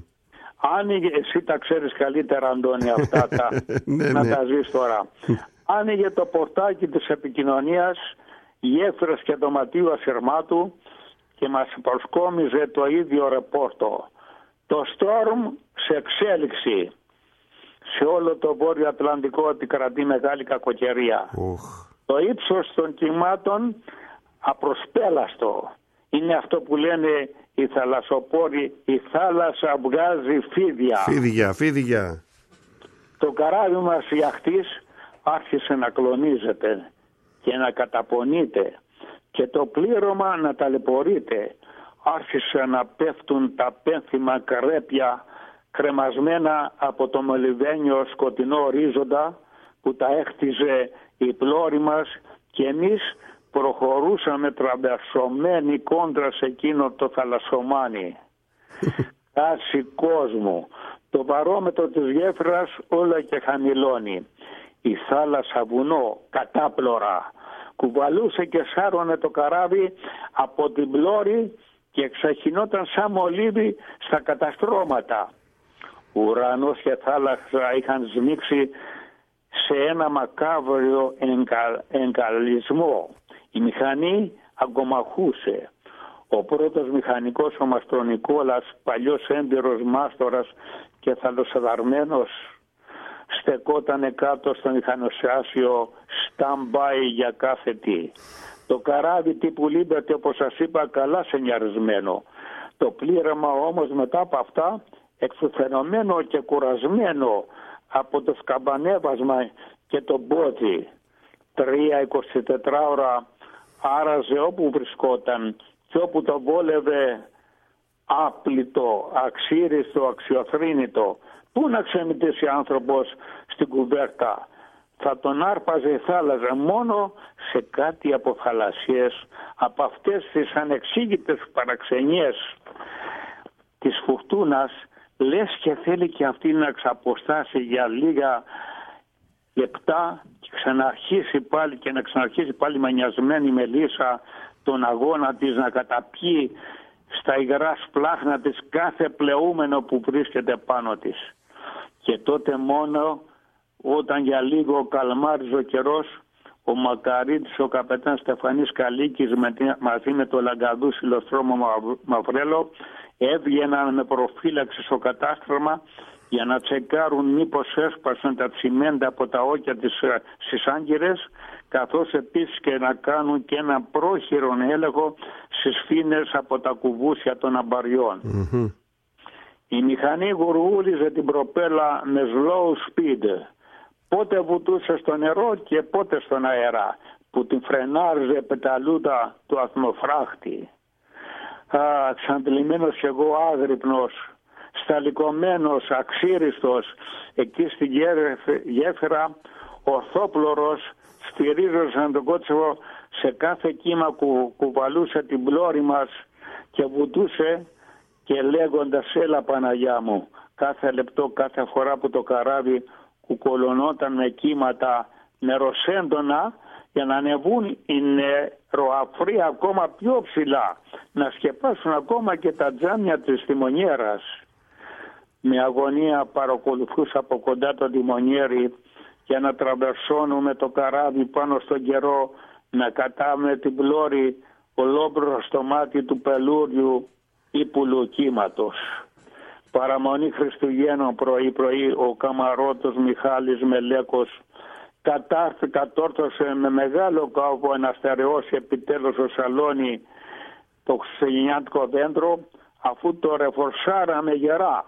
S4: Άνοιγε, εσύ τα ξέρεις καλύτερα Αντώνη αυτά τα, να τα ζεις τώρα. Άνοιγε το πορτάκι της επικοινωνίας, γέφυρες και δωματίου ασυρμάτου και μας προσκόμιζε το ίδιο ρεπόρτο. Το Storm σε εξέλιξη. Σε όλο το Βόρειο Ατλαντικό επικρατεί μεγάλη κακοκαιρία.
S1: Οχ.
S4: Το ύψος των κυμάτων απροσπέλαστο. Είναι αυτό που λένε οι θαλασσοπόροι, η θάλασσα βγάζει φίδια.
S1: Φίδια, φίδια.
S4: Το καράβι μας η αχτής άρχισε να κλονίζεται και να καταπονείται και το πλήρωμα να ταλαιπωρείται. Άρχισε να πέφτουν τα πένθυμα καρέπια κρεμασμένα από το μολυβένιο σκοτεινό ορίζοντα που τα έχτιζε η πλώρη μας και εμείς προχωρούσαμε τραβερσωμένοι κόντρα σε εκείνο το θαλασσομάνι. Κάση κόσμου. Το βαρόμετρο της γέφυρας όλο και χαμηλώνει. Η θάλασσα βουνό κατάπλωρα κουβαλούσε και σάρωνε το καράβι από την πλώρη και εξαχυνόταν σαν μολύβι στα καταστρώματα. Ουρανός και θάλασσα είχαν σμίξει σε ένα μακάβριο εγκα, εγκαλισμό. Η μηχανή αγκομαχούσε. Ο πρώτος μηχανικός, ο Μαστρονικόλας, παλιός έμπειρος μάστορας και θαλασσαδαρμένος, στεκότανε κάτω στο μηχανοσιάσιο stand-by για κάθε τι. Το καράβι τύπου Liberty, όπως σας είπα, καλά σενιαρισμένο. Το πλήρωμα όμως μετά από αυτά, εξουθενωμένο και κουρασμένο από το σκαμπανέβασμα και το μπότσι, τρία εικοσιτετράωρα άραζε όπου βρισκόταν και όπου το βόλευε άπλητο, αξίριστο, αξιοθρήνητο. Πού να ξεμητήσει άνθρωπος στην κουβέρτα? Θα τον άρπαζε η θάλασσα μόνο σε κάτι από θαλασσίες, από αυτές τις ανεξήγητες παραξενιές της φουρτούνας, λες και θέλει και αυτή να ξαποστάσει για λίγα λεπτά και ξαναρχίσει πάλι και να ξαναρχίσει πάλι μανιασμένη μελίσσα τον αγώνα της να καταπιεί στα υγρά σπλάχνα της κάθε πλεούμενο που βρίσκεται πάνω της. Και τότε μόνο όταν για λίγο καλμάριζε ο καιρός, ο Μακαρίτης, ο καπετάν Στεφανής Καλίκης με, μαζί με το Λαγκαδού Σιλοστρόμο Μαυρέλο έβγαιναν με προφύλαξη στο κατάστρωμα για να τσεκάρουν μήπως έσπασαν τα τσιμέντα από τα όκια της στις Άγκυρες, καθώς επίσης και να κάνουν και ένα πρόχειρον έλεγχο στις φίνες από τα κουβούσια των αμπαριών. Mm-hmm. Η μηχανή γουργούριζε την προπέλα με slow speed. Πότε βουτούσε στο νερό και πότε στον αέρα, που την φρενάριζε πεταλούδα του αθμοφράχτη. Α, ξαντλημένος κι εγώ άγρυπνος, σταλικωμένος, αξίριστος, εκεί στη γέφυρα, ορθόπλωρος, στηρίζονταν τον κότσο σε κάθε κύμα που κουβαλούσε την πλώρη μας και βουτούσε και λέγοντας «Έλα Παναγιά μου», κάθε λεπτό, κάθε φορά που το καράβι κουκολωνόταν με κύματα νεροσέντονα για να ανεβούν οι νεροαφροί ακόμα πιο ψηλά, να σκεπάσουν ακόμα και τα τζάμια της τιμονιέρας. Με αγωνία παρακολουθούσα από κοντά το τιμονιέρι για να τραβερσώνουμε το καράβι πάνω στον καιρό, να κατάμε την πλώρη ολόκληρο στο μάτι του πελούριου ή πουλουκύματος. Παραμονή Χριστουγέννων πρωί πρωί ο καμαρότος Μιχάλης Μελέκος κατάρθη, κατόρθωσε με μεγάλο κόπο να στερεώσει επιτέλους στο σαλόνι το χριστουγεννιάτικο δέντρο, αφού το ρεφορσάραμε γερά.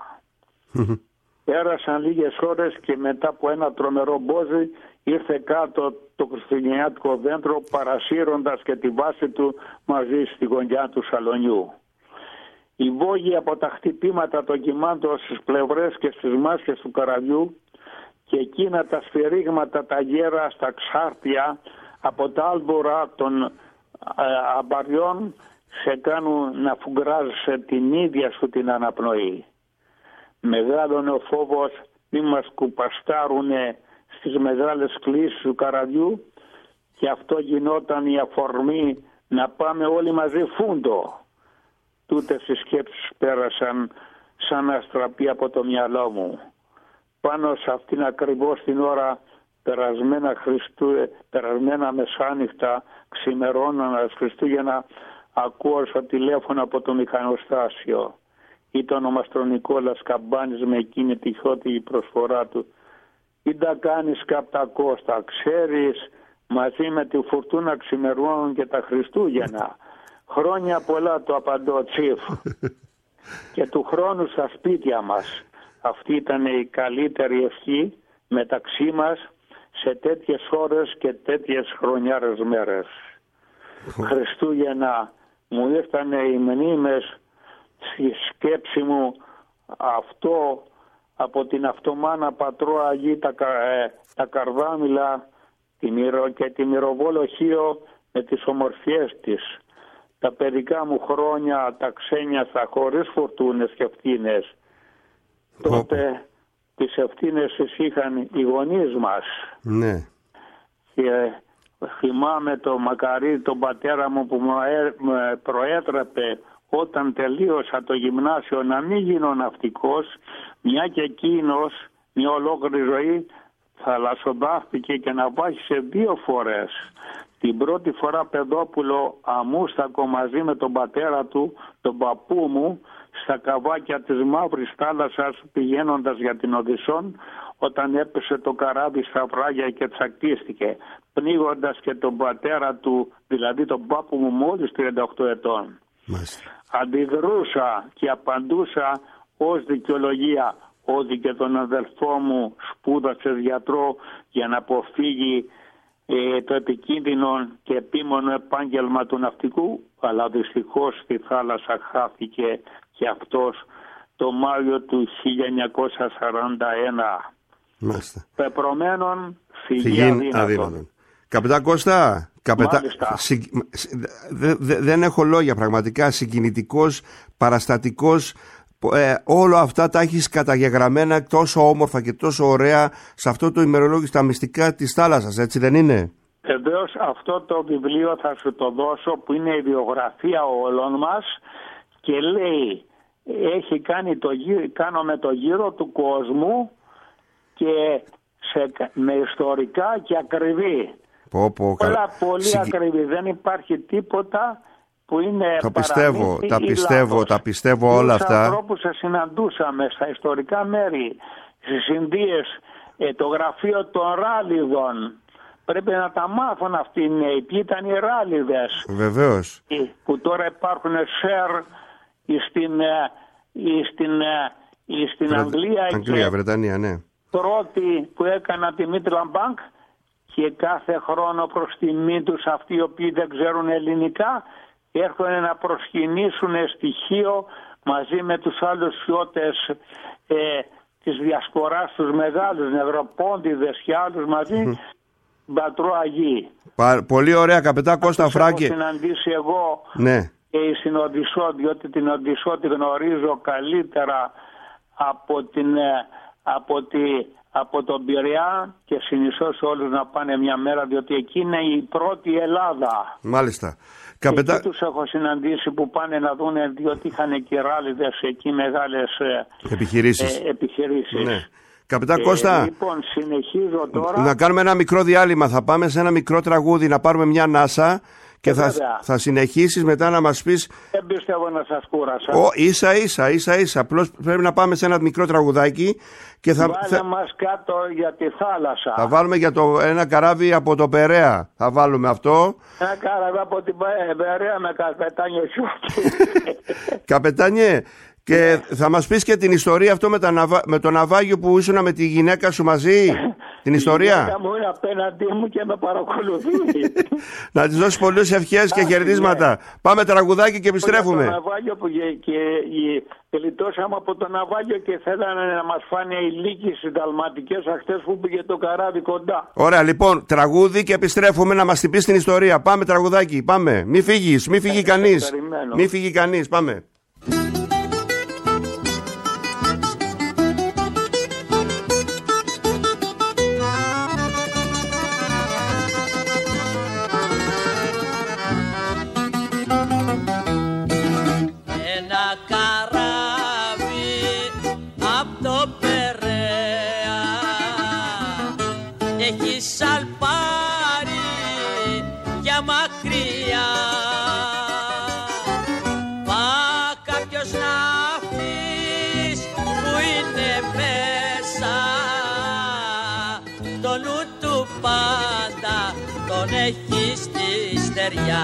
S4: Πέρασαν λίγες ώρες και μετά από ένα τρομερό μπόζι ήρθε κάτω το χριστουγεννιάτικο δέντρο, παρασύροντας και τη βάση του μαζί στη γωνιά του σαλονιού. Οι βόγοι από τα χτυπήματα των κυμάτων στις πλευρές και στις μάσκες του καραβιού και εκείνα τα σφυρίγματα τα γέρα στα ξάρτια από τα άλμπουρα των ε, αμπαριών σε κάνουν να φουγκράζεσαι την ίδια σου την αναπνοή. Μεγάλωνε ο φόβος μη μας κουπαστάρουνε στις μεγάλες κλίσεις του καραβιού και αυτό γινόταν η αφορμή να πάμε όλοι μαζί φούντο. Τούτες οι σκέψεις πέρασαν σαν αστραπή από το μυαλό μου. Πάνω σε αυτήν ακριβώς την ώρα, περασμένα, Χριστού, περασμένα μεσάνυχτα, ξημερώνοντας Χριστούγεννα, ακούω στο τηλέφωνο από το μηχανοστάσιο. Ήταν ο Μαστρονικόλας Καμπάνης με εκείνη τη χιώτικη προσφορά του. «Τι τα κάνεις Καπτακώστα, ξέρεις, μαζί με τη φουρτούνα ξημερώνουν και τα Χριστούγεννα». «Χρόνια πολλά», το απαντώ, τσίφ. «Και του χρόνου στα σπίτια μας». Αυτή ήταν η καλύτερη ευχή μεταξύ μας σε τέτοιες ώρες και τέτοιες χρονιάρες μέρες. Χριστούγεννα μου ήρθαν οι μνήμες στη σκέψη μου αυτό από την αυτομάνα πατρό Αγή τα, ε, τα Καρδάμιλα τη μυρο, και τη Μυροβόλο-Χίο με τις ομορφιές της. Τα παιδικά μου χρόνια τα ξένιασα χωρίς φορτούνες και ευθύνες. Τότε τις ευθύνες τις είχαν οι γονείς μας.
S1: Ναι.
S4: Και θυμάμαι το μακαρί, τον πατέρα μου που με προέτρεπε όταν τελείωσα το γυμνάσιο να μην γίνω ναυτικός, μια και εκείνος μια ολόκληρη ζωή θαλασσοδάχτηκε και να βάχισε δύο φορές. Την πρώτη φορά παιδόπουλο αμούστακο μαζί με τον πατέρα του, τον παππού μου, στα καβάκια της Μαύρης Θάλασσας πηγαίνοντας για την Οδυσσόν, όταν έπεσε το καράβι στα βράγια και τσακίστηκε, πνίγοντας και τον πατέρα του, δηλαδή τον πάππου μου μόλις τριάντα οκτώ ετών.
S1: Μάλιστα.
S4: Αντιδρούσα και απαντούσα ως δικαιολογία ότι και τον αδελφό μου σπούδασε γιατρό για να αποφύγει ε, το επικίνδυνο και επίμονο επάγγελμα του ναυτικού, αλλά δυστυχώς στη θάλασσα χάθηκε και αυτός το Μάιο του χίλια εννιακόσια σαράντα ένα.
S1: Μάλιστα.
S4: Πεπρωμένον φυγή αδύνατον.
S1: Καπετάν Κώστα, καπετά... συ... δε, δε, δεν έχω λόγια, πραγματικά συγκινητικός, παραστατικός, ε, όλα αυτά τα έχεις καταγεγραμμένα τόσο όμορφα και τόσο ωραία σε αυτό το ημερολόγιο στα μυστικά της θάλασσας, έτσι δεν είναι?
S4: Βεβαίως, αυτό το βιβλίο θα σου το δώσω που είναι η βιογραφία όλων μας και λέει έχει κάνει το γύρο, κάνουμε το γύρο του κόσμου και σε, με ιστορικά και ακριβή.
S1: Πω, πω,
S4: Όλα πολύ
S1: Συγκι...
S4: ακριβή, δεν υπάρχει τίποτα που είναι
S1: το πιστεύω, τα πιστεύω,
S4: λάθος.
S1: τα πιστεύω όλα
S4: Τους
S1: αυτά.
S4: ανθρώπους σε συναντούσαμε στα ιστορικά μέρη, στις Ινδίες, ε, το γραφείο των Ράλιδων. Πρέπει να τα μάθουν αυτοί οι νέοι. Ποιοι ήταν οι Ράλιδες.
S1: Βεβαίως.
S4: Που τώρα υπάρχουν σερ στην, στην, στην Βρε... Αγγλία.
S1: Αγγλία,
S4: και
S1: Βρετανία, ναι.
S4: Πρώτοι που έκανα τη Midland Bank και κάθε χρόνο προς τιμή τους αυτοί οι οποίοι δεν ξέρουν ελληνικά έρχονται να προσκυνήσουν στοιχείο μαζί με τους άλλους φιώτες ε, της διασποράς τους μεγάλους, νευροπόντιδες και άλλους μαζί, mm-hmm. Πατρό Αγί.
S1: Πα, πολύ ωραία, καπετάν Κώστα Φράγκη.
S4: Έχω συναντήσει εγώ
S1: ναι.
S4: και η Συνοδυσσό, διότι την Οδυσσό τη γνωρίζω καλύτερα από, την, από τη από τον Πειραιά και συνιστώ σε όλους να πάνε μια μέρα, διότι εκεί είναι η πρώτη Ελλάδα.
S1: Μάλιστα. Καπετά...
S4: Εκεί τους έχω συναντήσει που πάνε να δουν, διότι είχαν και ράλιδες εκεί μεγάλες
S1: επιχειρήσεις.
S4: Ε, επιχειρήσεις.
S1: Ναι. Καπετά
S4: ε,
S1: Κώστα,
S4: λοιπόν, συνεχίζω τώρα.
S1: Να κάνουμε ένα μικρό διάλειμμα. Θα πάμε σε ένα μικρό τραγούδι, να πάρουμε μια ανάσα και θα, θα συνεχίσεις μετά να μας πεις.
S4: Δεν πιστεύω να σας κούρασα.
S1: Ο, ίσα ίσα, ίσα ίσα. Απλώς πρέπει να πάμε σε ένα μικρό τραγουδάκι. Και θα,
S4: Βάλε
S1: θα...
S4: μας κάτω για τη θάλασσα.
S1: Θα βάλουμε για το, ένα καράβι από το Περαία. Θα βάλουμε αυτό.
S4: Ένα καράβι από την Περαία με καπετάνιο σιούκι.
S1: Καπετάνιε, και θα μας πεις και την ιστορία αυτό με, τα ναυα... με το ναυάγιο που ήσουν με τη γυναίκα σου μαζί. Την ιστορία.
S4: Η γυναίκα μου είναι απέναντί μου και με παρακολουθεί.
S1: Να της δώσεις πολλές ευχές και χαιρετίσματα. Ναι. Πάμε τραγουδάκι και επιστρέφουμε.
S4: Το ναυάγιο που και γλιτώσαμε από το ναυάγιο και θέλανε να μας φάνε οι λύκοι συνταλματικές αχτές που πήγε το καράβι κοντά.
S1: Ωραία, λοιπόν, τραγούδι και επιστρέφουμε να μας την πεις την ιστορία. Πάμε τραγουδάκι, πάμε. Μη φύγεις, μη φύγει κανείς. Μη φύγει κανείς, πάμε.
S3: Έχει στη στεριά.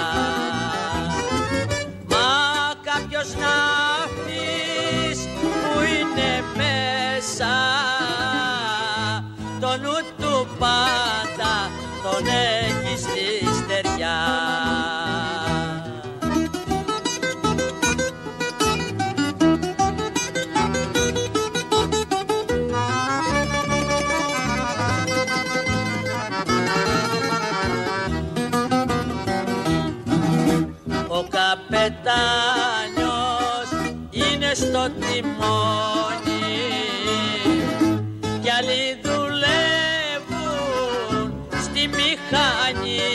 S3: Μα κάποιος ναύτης που είναι μέσα, το νου του πάντα τον έχει στη στεριά. Καπετάνιος είναι στο τιμόνι κι άλλοι δουλεύουν στη μηχανή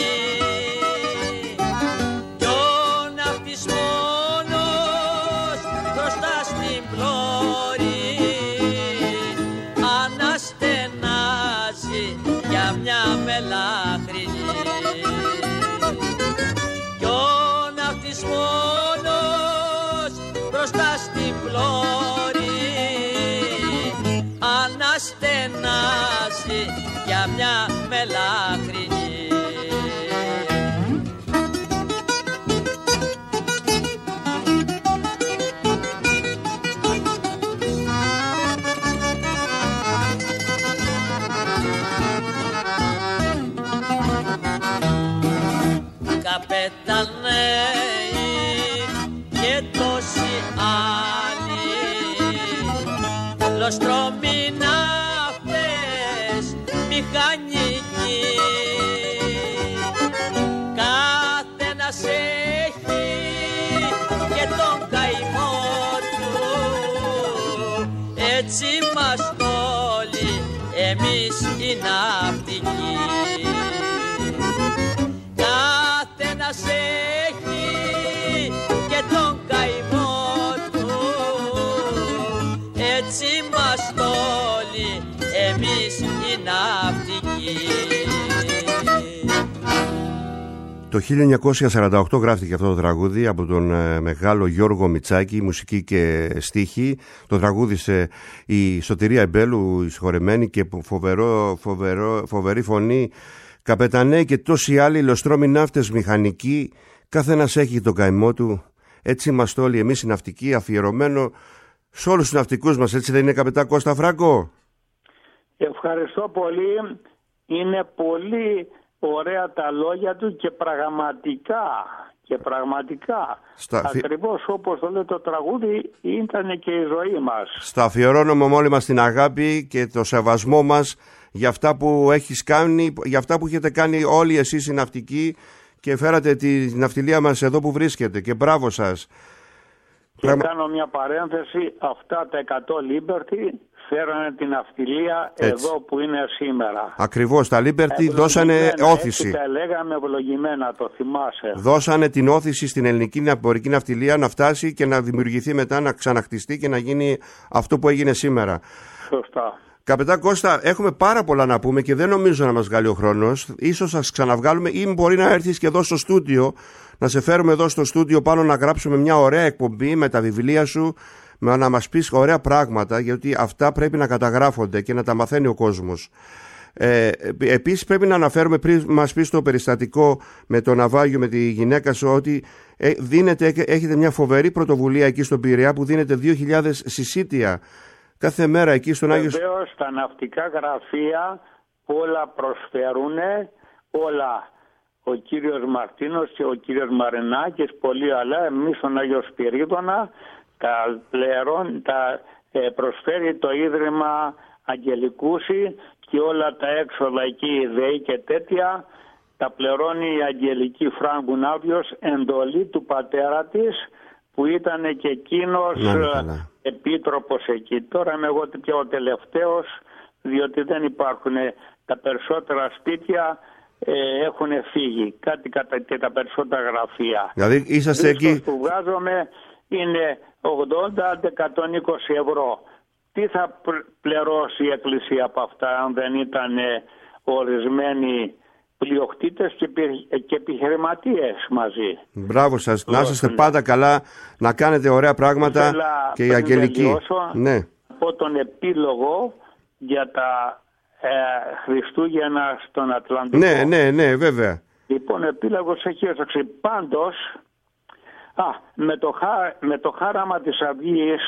S3: κι ο ναυτής μόνος μπροστά στην πλώρη αναστενάζει για μια μελάχρινη κι ο ναυτής μόνος μπροστά στην πλώρη αναστενάζει για μια μελάχρινη. Καπεταναίοι και τόσοι άλλοι λοστρόμοι ναύτες μηχανικοί, καθένας έχει και τον καημό του, έτσι μας όλοι εμείς οι ναυτικοί. Καθένας έχει και τον καημό του, έτσι μας όλοι εμείς οι ναυτικοί.
S1: Το χίλια εννιακόσια σαράντα οκτώ γράφτηκε αυτό το τραγούδι από τον ε, μεγάλο Γιώργο Μητσάκη, μουσική και στίχη. Το τραγούδισε η Σωτηρία Εμπέλου, η συγχωρεμένη, και φοβερό, φοβερό, φοβερή φωνή. Καπετανέ και τόσοι άλλοι λοστρόμοι ναύτες μηχανικοί, καθένας έχει τον καημό του, έτσι είμαστε όλοι εμείς οι ναυτικοί, αφιερωμένο σε όλους τους ναυτικούς μας, έτσι δεν είναι, καπετά Κώστα Φράγκο?
S4: Ευχαριστώ πολύ, είναι πολύ ωραία τα λόγια του και πραγματικά, και πραγματικά, Στα... ακριβώς όπως το λέει το τραγούδι, ήταν και η ζωή μας.
S1: Στα αφιερώνουμε όλοι μας την αγάπη και το σεβασμό μας για αυτά που έχεις κάνει, για αυτά που έχετε κάνει όλοι εσείς οι ναυτικοί και φέρατε τη ναυτιλία μας εδώ που βρίσκεται, και μπράβο σας.
S4: Και Πραγμα... κάνω μια παρένθεση, αυτά τα εκατό Liberty φέρανε την ναυτιλία
S1: Έτσι.
S4: εδώ που είναι σήμερα.
S1: Ακριβώς, τα Liberty δώσανε όθηση.
S4: Έτσι τα λέγαμε ευλογημένα, το θυμάσαι.
S1: Δώσανε την όθηση στην ελληνική ναυπορική ναυτιλία να φτάσει και να δημιουργηθεί μετά, να ξαναχτιστεί και να γίνει αυτό που έγινε σήμερα.
S4: Σωστά.
S1: Καπετάν Κώστα, έχουμε πάρα πολλά να πούμε και δεν νομίζω να μας βγάλει ο χρόνος. Ίσως να ξαναβγάλουμε ή μπορεί να έρθεις και εδώ στο στούντιο, να σε φέρουμε εδώ στο στούντιο πάνω να γράψουμε μια ωραία εκπομπή με τα βιβλία σου, με να μας πεις ωραία πράγματα, γιατί αυτά πρέπει να καταγράφονται και να τα μαθαίνει ο κόσμος. Ε, επίσης πρέπει να αναφέρουμε, πριν μας πεις το περιστατικό με το ναυάγιο με τη γυναίκα σου, ότι ε, δίνετε, έχετε μια φοβερή πρωτοβουλία εκεί στον Πειραιά που δίνετε δύο χιλιάδες συσίτια κάθε μέρα εκεί στον Άγιο.
S4: Βεβαίως τα ναυτικά γραφεία όλα προσφέρουν, όλα. Ο κύριος Μαρτίνος και ο κύριος Μαρινάκης, πολύ άλλα. Εμείς στον Άγιο Σπυρίδωνα τα, πληρών, τα ε, προσφέρει το Ίδρυμα Αγγελικούση και όλα τα έξοδα εκεί, η ΔΕΗ και τέτοια, τα πληρώνει η Αγγελική Φράγκου Ναύιος, εντολή του πατέρα της, που ήταν και εκείνος ε, επίτροπος εκεί. Τώρα είμαι εγώ πια ο τελευταίος, διότι δεν υπάρχουν τα περισσότερα σπίτια. Ε, έχουν φύγει κάτι κατά και τα περισσότερα γραφεία.
S1: Δηλαδή είσαστε εκεί.
S4: που βγάζομαι είναι ογδόντα με εκατόν είκοσι ευρώ. Τι θα πληρώσει η Εκκλησία από αυτά αν δεν ήταν ορισμένοι πλειοκτήτες και, και επιχειρηματίες μαζί.
S1: Μπράβο σας, να είσαστε πάντα καλά, να κάνετε ωραία πράγματα. Ήθελα και η Αγγελική. Ναι.
S4: Από τον επίλογο για τα Ε, Χριστούγεννα στον Ατλαντικό.
S1: Ναι, ναι, ναι, βέβαια.
S4: Λοιπόν, ο επίλογος έχει έσωξει. Πάντως, α, με, το χά, με το χάραμα της Αυγής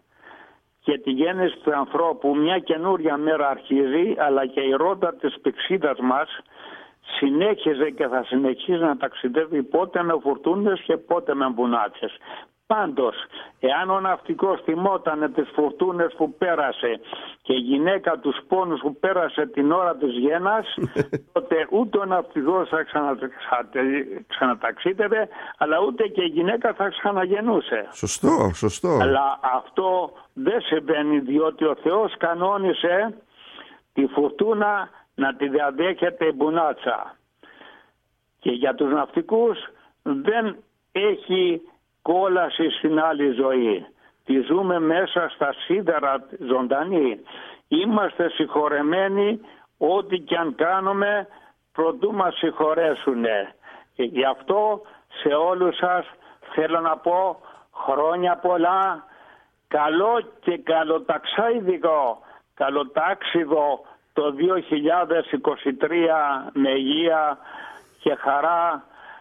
S4: και τη γέννηση του ανθρώπου, μια καινούρια μέρα αρχίζει, αλλά και η ρότα της πηξίδας μας συνέχιζε και θα συνεχίζει να ταξιδεύει πότε με φουρτούνες και πότε με μπουνάτσες. Πάντως, εάν ο ναυτικός θυμότανε τις φουρτούνες που πέρασε και η γυναίκα τους πόνους που πέρασε την ώρα της γέννας, τότε ούτε ο ναυτικός θα ξαναταξίδευε, αλλά ούτε και η γυναίκα θα ξαναγεννούσε.
S1: Σωστό, σωστό.
S4: Αλλά αυτό δεν συμβαίνει, διότι ο Θεός κανόνισε τη φουρτούνα να τη διαδέχεται η μπουνάτσα. Και για τους ναυτικούς δεν έχει κόλαση στην άλλη ζωή. Τη ζούμε μέσα στα σίδερα ζωντανή. Είμαστε συγχωρεμένοι ό,τι και αν κάνουμε προτού μας συγχωρέσουνε. Και γι' αυτό σε όλους σας θέλω να πω χρόνια πολλά, καλό και καλοταξίδικο, καλοτάξιδο το δύο χιλιάδες είκοσι τρία με υγεία και χαρά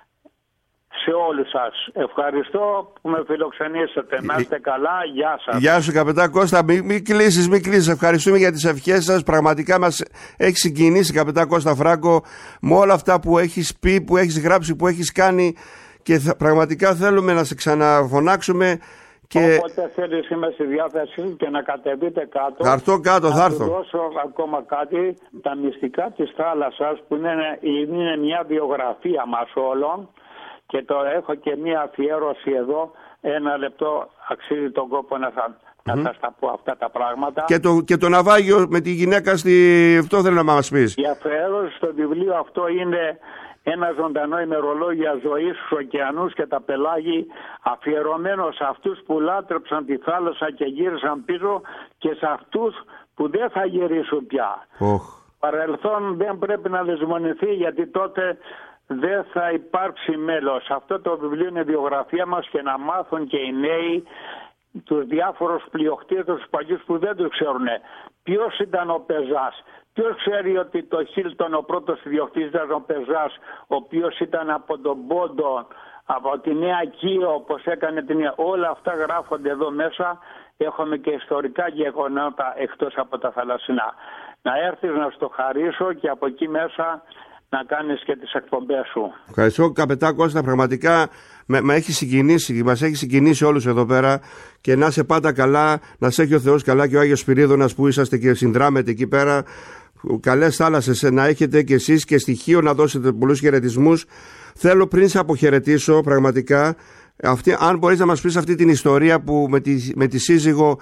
S4: σε όλους σας. Ευχαριστώ που με φιλοξενήσατε. Να είστε καλά. Γεια σας.
S1: Γεια σου καπετάν Κώστα. Μην μη κλείσεις, μην κλείσεις. Ευχαριστούμε για τις ευχές σας. Πραγματικά μας έχει συγκινήσει καπετάν Κώστα Φράγκο με όλα αυτά που έχεις πει, που έχεις γράψει, που έχεις κάνει και θα, πραγματικά θέλουμε να σε ξαναφωνάξουμε. Και...
S4: Όποτε θέλεις είμαι στη διάθεση και να κατεβείτε κάτω.
S1: Θα έρθω κάτω, θα έρθω.
S4: Να σου δώσω ακόμα κάτι, τα μυστικά της θάλασσας που είναι, είναι μια βιογραφία μας όλων. Και το έχω και μία αφιέρωση εδώ. Ένα λεπτό αξίζει τον κόπο να θα, mm-hmm. να τα πω αυτά τα πράγματα.
S1: Και το, και το ναυάγιο με τη γυναίκα στη... αυτό θέλω να μας πεις.
S4: Η αφιέρωση στο βιβλίο αυτό είναι ένα ζωντανό ημερολόγιο ζωής στους ωκεανούς και τα πελάγη, αφιερωμένο σε αυτούς που λάτρεψαν τη θάλασσα και γύρισαν πίσω και σε αυτούς που δεν θα γυρίσουν πια.
S1: Oh.
S4: Παρελθόν δεν πρέπει να δεσμονηθεί, γιατί τότε δεν θα υπάρξει μέλος. Αυτό το βιβλίο είναι βιογραφία μας και να μάθουν και οι νέοι τους διάφορους πλειοκτήτες, τους παλιούς που δεν τους ξέρουν. Ποιος ήταν ο Πεζάς, ποιος ξέρει ότι το Χίλτον ο πρώτος ιδιοκτήτης ήταν ο Πεζάς, ο οποίος ήταν από τον Πόντο, από τη Νέα Κίο, όπως έκανε την... Όλα αυτά γράφονται εδώ μέσα. Έχουμε και ιστορικά γεγονότα εκτός από τα θαλασσινά. Να έρθεις να στο χαρίσω και από εκεί μέσα να κάνεις και τις εκπομπές σου.
S1: Ευχαριστώ καπετάν Κώστα, πραγματικά με, με έχει συγκινήσει, μας έχει συγκινήσει όλους εδώ πέρα και να είσαι πάντα καλά, να σε έχει ο Θεός καλά και ο Άγιος Σπυρίδωνας που είσαστε και συνδράμετε εκεί πέρα. Καλές θάλασσες να έχετε και εσείς και στοιχείο να δώσετε πολλούς χαιρετισμούς. Θέλω πριν σε αποχαιρετήσω πραγματικά, αυτή, αν μπορείς να μας πεις αυτή την ιστορία που με τη, με τη σύζυγο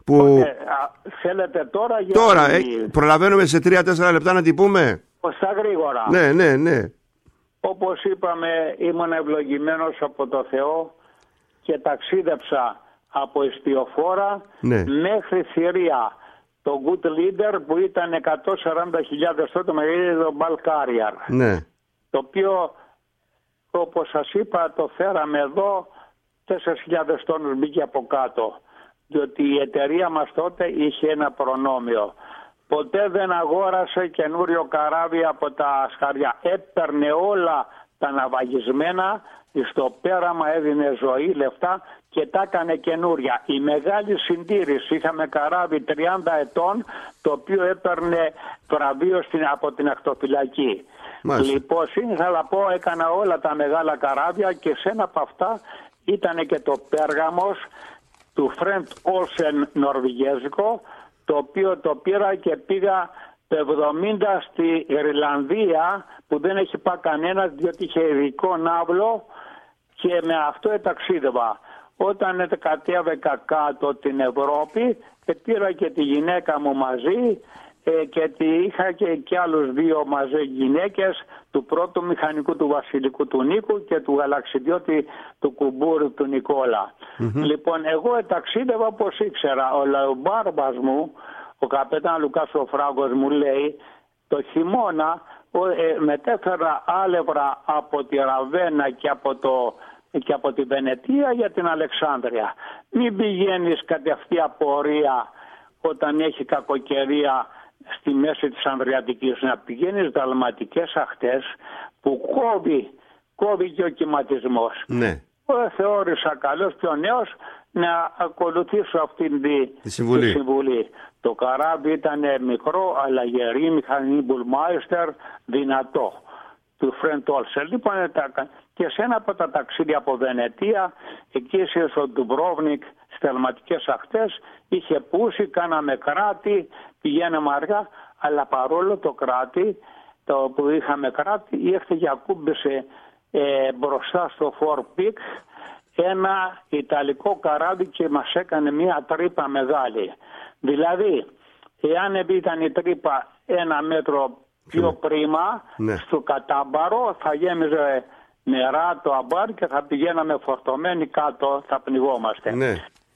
S1: Που...
S4: Οπότε, α, θέλετε τώρα για...
S1: Τώρα, ε, προλαβαίνουμε σε τρία τέσσερα λεπτά να την πούμε.
S4: Στα γρήγορα.
S1: Ναι, ναι, ναι.
S4: Όπως είπαμε, ήμουν ευλογημένος από το Θεό και ταξίδεψα από Ιστιοφόρα
S1: ναι.
S4: μέχρι Θηρία. Το Good Leader που ήταν εκατόν σαράντα χιλιάδες τότε μεγαλύτερο Μπαλκάριαρ.
S1: Ναι.
S4: Το οποίο, όπως σας είπα, το φέραμε εδώ, τέσσερις χιλιάδες τόνους μπήκε από κάτω. Διότι η εταιρεία μας τότε είχε ένα προνόμιο. Ποτέ δεν αγόρασε καινούριο καράβι από τα σκαριά. Έπαιρνε όλα τα ναυαγισμένα, στο πέραμα έδινε ζωή, λεφτά και τα έκανε καινούρια. Η μεγάλη συντήρηση, είχαμε καράβι τριάντα ετών, το οποίο έπαιρνε βραβείο από την ακτοφυλακή.
S1: Μάλιστα.
S4: Λοιπόν, θα πω, έκανα όλα τα μεγάλα καράβια και σε ένα από αυτά ήταν και το Πέργαμος του Φρεντ Όλσεν νορβηγέζικο, το οποίο το πήρα και πήγα το εβδομήντα στη Ιρλανδία που δεν έχει πάει κανένας διότι είχε ειδικό ναύλο και με αυτό εταξίδευα. Όταν κατέβηκα κάτω την Ευρώπη πήρα και τη γυναίκα μου μαζί ε, και τη, είχα και, και άλλους δύο μαζί γυναίκες του πρώτου μηχανικού του Βασιλικού του Νίκου και του γαλαξιδιώτη του Κουμπούρου του Νικόλα. Mm-hmm. Λοιπόν, εγώ εταξίδευα όπως ήξερα. Ο λαουμπάρμπας μου, ο καπετάν Λουκάς ο Φράγκος μου λέει, το χειμώνα ε, μετέφερα άλευρα από τη Ραβένα και από, το, και από τη Βενετία για την Αλεξάνδρεια. Μην πηγαίνεις κατευθείαν πορεία όταν έχει κακοκαιρία στη μέση της Ανδριατικής, να πηγαίνεις δαλματικές αχτές που κόβει, κόβει και ο κυματισμός.
S1: Ναι.
S4: Εγώ θεώρησα καλός πιο νέος να ακολουθήσω αυτήν τη,
S1: τη συμβουλή.
S4: τη συμβουλή. Το καράβι ήταν μικρό αλλά γερή μηχανή Μπουλμάιστερ, δυνατό, του Φρεντ Όλσεν. Λοιπόν, και σε ένα από τα ταξίδια από Βενετία, εκεί στο Ντουμπρόβνικ, στις δαλματικές αχτές, είχε πούσει, κάναμε κράτη, πηγαίναμε αργά, αλλά παρόλο το κράτη, το που είχαμε κράτη, ήρθε και ακούμπησε ε, μπροστά στο Φορ Πικ ένα ιταλικό καράβι και μας έκανε μια τρύπα μεγάλη. Δηλαδή, εάν ήταν η τρύπα ένα μέτρο πιο πρίμα, ναι. στο κατάμπαρο θα γέμιζε νερά το αμπάρ και θα πηγαίναμε φορτωμένοι κάτω, θα πνιγόμαστε.
S1: Ναι.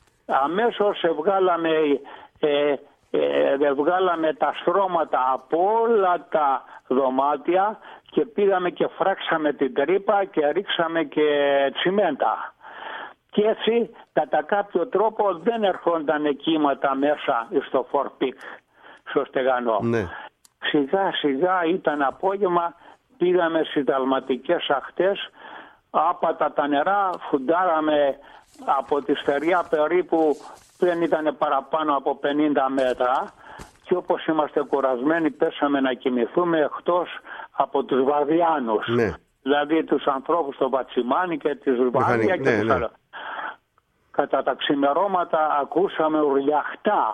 S4: Αμέσως βγάλαμε, ε, ε, βγάλαμε τα στρώματα από όλα τα δωμάτια και πήγαμε και φράξαμε την τρύπα και ρίξαμε και τσιμέντα. Και έτσι κατά κάποιο τρόπο δεν ερχόνταν κύματα μέσα στο Φορ Πικ, στο στεγανό.
S1: Ναι.
S4: Σιγά σιγά ήταν απόγευμα, πήγαμε στις δαλματικές αχτές, άπατα τα νερά, φουντάραμε από τη στεριά περίπου, δεν ήταν παραπάνω από πενήντα μέτρα και όπως είμαστε κουρασμένοι πέσαμε να κοιμηθούμε εκτός από τους βαδιάνους. Ναι. Δηλαδή τους ανθρώπους στο Βατσιμάνι και τις Βάδια και
S1: ναι,
S4: τους
S1: ναι.
S4: άλλους. Κατά τα ξημερώματα ακούσαμε ουρλιαχτά.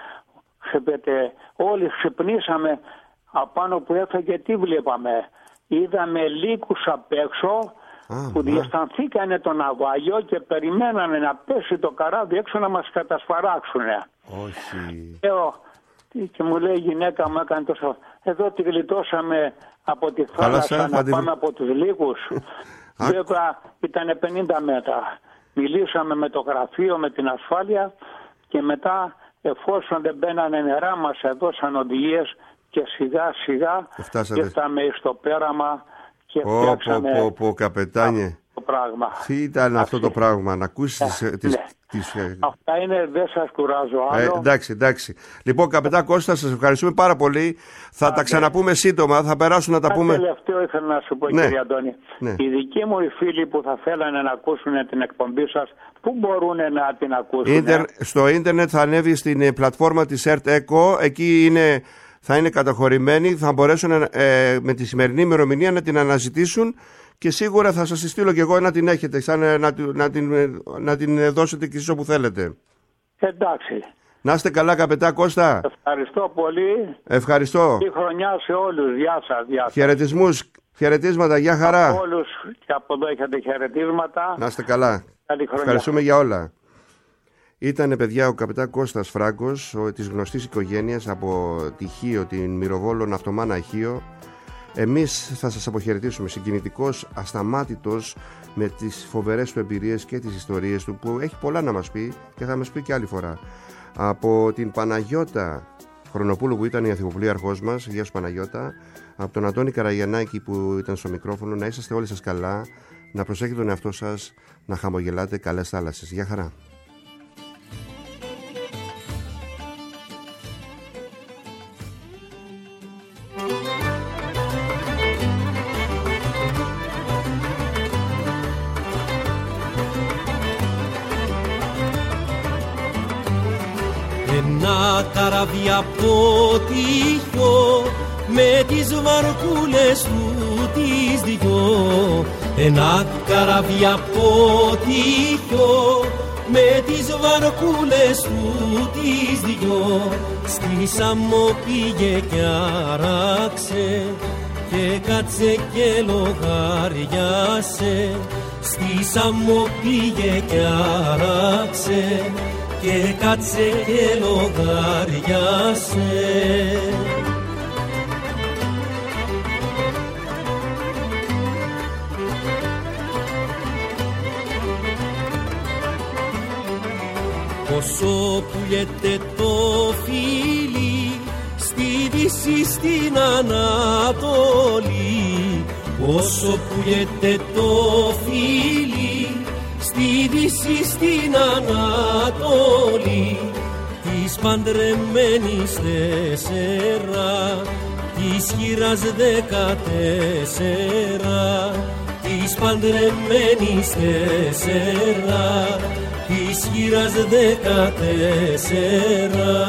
S4: Ξεπέτε, όλοι ξυπνήσαμε απάνω που έφεγε, τι βλέπαμε. Είδαμε λύκους απ' έξω ah, που διαισθανθήκανε το ναυάγιο και περιμένανε να πέσει το καράβι έξω να μας κατασπαράξουνε.
S1: Όχι.
S4: Και, και μου λέει η γυναίκα μου, έκανε τόσο, εδώ τη γλιτώσαμε από τη θάλασσα να πάμε από τους λύκους. Βέβαια ήταν πενήντα μέτρα. Μιλήσαμε με το γραφείο, με την ασφάλεια και μετά εφόσον δεν μπαίνανε νερά μας έδωσαν οδηγίες και σιγά σιγά ήρθαμε στο πέραμα και
S1: πω,
S4: φτιάξαμε
S1: πω, πω, πω, καπετάνιε.
S4: το πράγμα.
S1: Τι ήταν αυτό το πράγμα, να ακούσεις
S4: ναι,
S1: τις,
S4: ναι.
S1: τις...
S4: Αυτά είναι, δεν σας κουράζω άλλο.
S1: Ε, εντάξει, εντάξει. Λοιπόν, καπετάν Κώστα, σας ευχαριστούμε πάρα πολύ. Θα Α, τα ξαναπούμε ναι. σύντομα, θα περάσουν να τα
S4: Κάτι
S1: πούμε.
S4: τελευταίο ήθελα να σου πω,
S1: ναι.
S4: κύριε Αντώνη.
S1: Ναι.
S4: Οι δικοί μου οι φίλοι που θα θέλανε να ακούσουν την εκπομπή σας, πού μπορούν να την ακούσουν?
S1: Ίντερ, στο ίντερνετ θα ανέβει στην πλατφόρμα της ΕΡΤ ΕΚΟ, εκεί είναι... θα είναι καταχωρημένοι, θα μπορέσουν ε, με τη σημερινή ημερομηνία να την αναζητήσουν και σίγουρα θα σας τη στείλω και εγώ να την έχετε, σαν, να, να, την, να την δώσετε και εσείς όπου θέλετε.
S4: Εντάξει.
S1: Να είστε καλά, καπετά Κώστα.
S4: Ευχαριστώ πολύ.
S1: Ευχαριστώ.
S4: Καλή χρονιά σε όλους. Γεια σας. Γεια σας.
S1: Χαιρετισμούς, χαιρετίσματα, γεια χαρά.
S4: Από όλους και από εδώ έχετε χαιρετίσματα.
S1: Να είστε καλά.
S4: Καλή χρονιά.
S1: Ευχαριστούμε για όλα. Ήτανε, παιδιά, ο καπετάν Κώστας Φράγκος, ο, της γνωστής οικογένειας από τη Χίο, την Μυροβόλο Ναυτομάνα Αχίο. Εμείς θα σας αποχαιρετήσουμε, συγκινητικός, ασταμάτητος, με τις φοβερές του εμπειρίες και τις ιστορίες του, που έχει πολλά να μας πει και θα μας πει και άλλη φορά. Από την Παναγιώτα Χρονοπούλου, που ήταν η ανθυποπλοίαρχός μας, γεια σου Παναγιώτα, από τον Αντώνη Καραγιαννάκη που ήταν στο μικρόφωνο, να είσαστε όλοι σας καλά, να προσέχετε τον εαυτό σας, να χαμογελάτε, καλές θάλασσες. Γεια χαρά.
S5: Ένα καράβι από τη Χίο, με τις βαρκούλες του τις δυο. Ένα καράβι από τη Χίο, με τις βαρκούλες του τις δυο. Στη Σάμο πήγε κι άραξε, και κάτσε και λογαριάσε. Στη Σάμο πήγε κι άραξε, και κάτσε και λογαριάσε. Όσο πουλιέται το φύλλι, στη Δύση στην Ανατολή. Όσο πουλιέται το φύλλι, στη Δύση στην Ανατολή. Της παντρεμένης τέσσερα, της χείρας δεκατέσσερα. Της παντρεμένης τέσσερα, της χείρας δεκατέσσερα.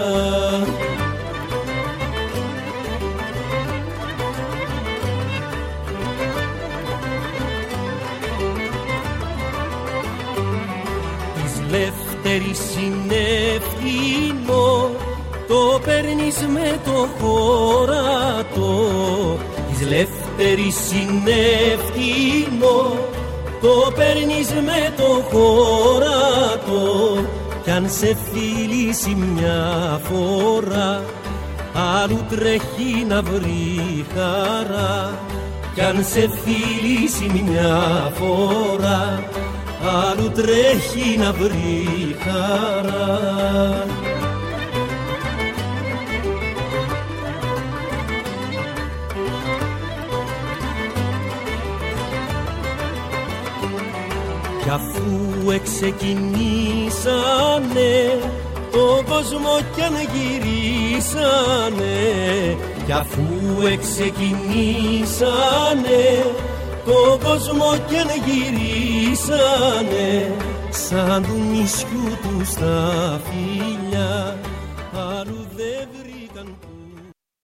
S5: Λεύτερης είναι ευθύνο, το παίρνεις με το χωρατό. Της λεύτερης είναι ευθύνο, το παίρνεις με το χωρατό. Κι αν σε φιλήσει μια φορά, άλλου τρέχει να βρει χαρά. Κι αν σε φιλήσει μια φορά, άλλου τρέχει να βρει χαρά. Κι αφού εξεκινήσανε τον κόσμο κι αν γυρίσανε, κι αφού εξεκινήσανε τον κόσμο κι αν γυρίσανε, σαν του νησιού τους τα φιλιά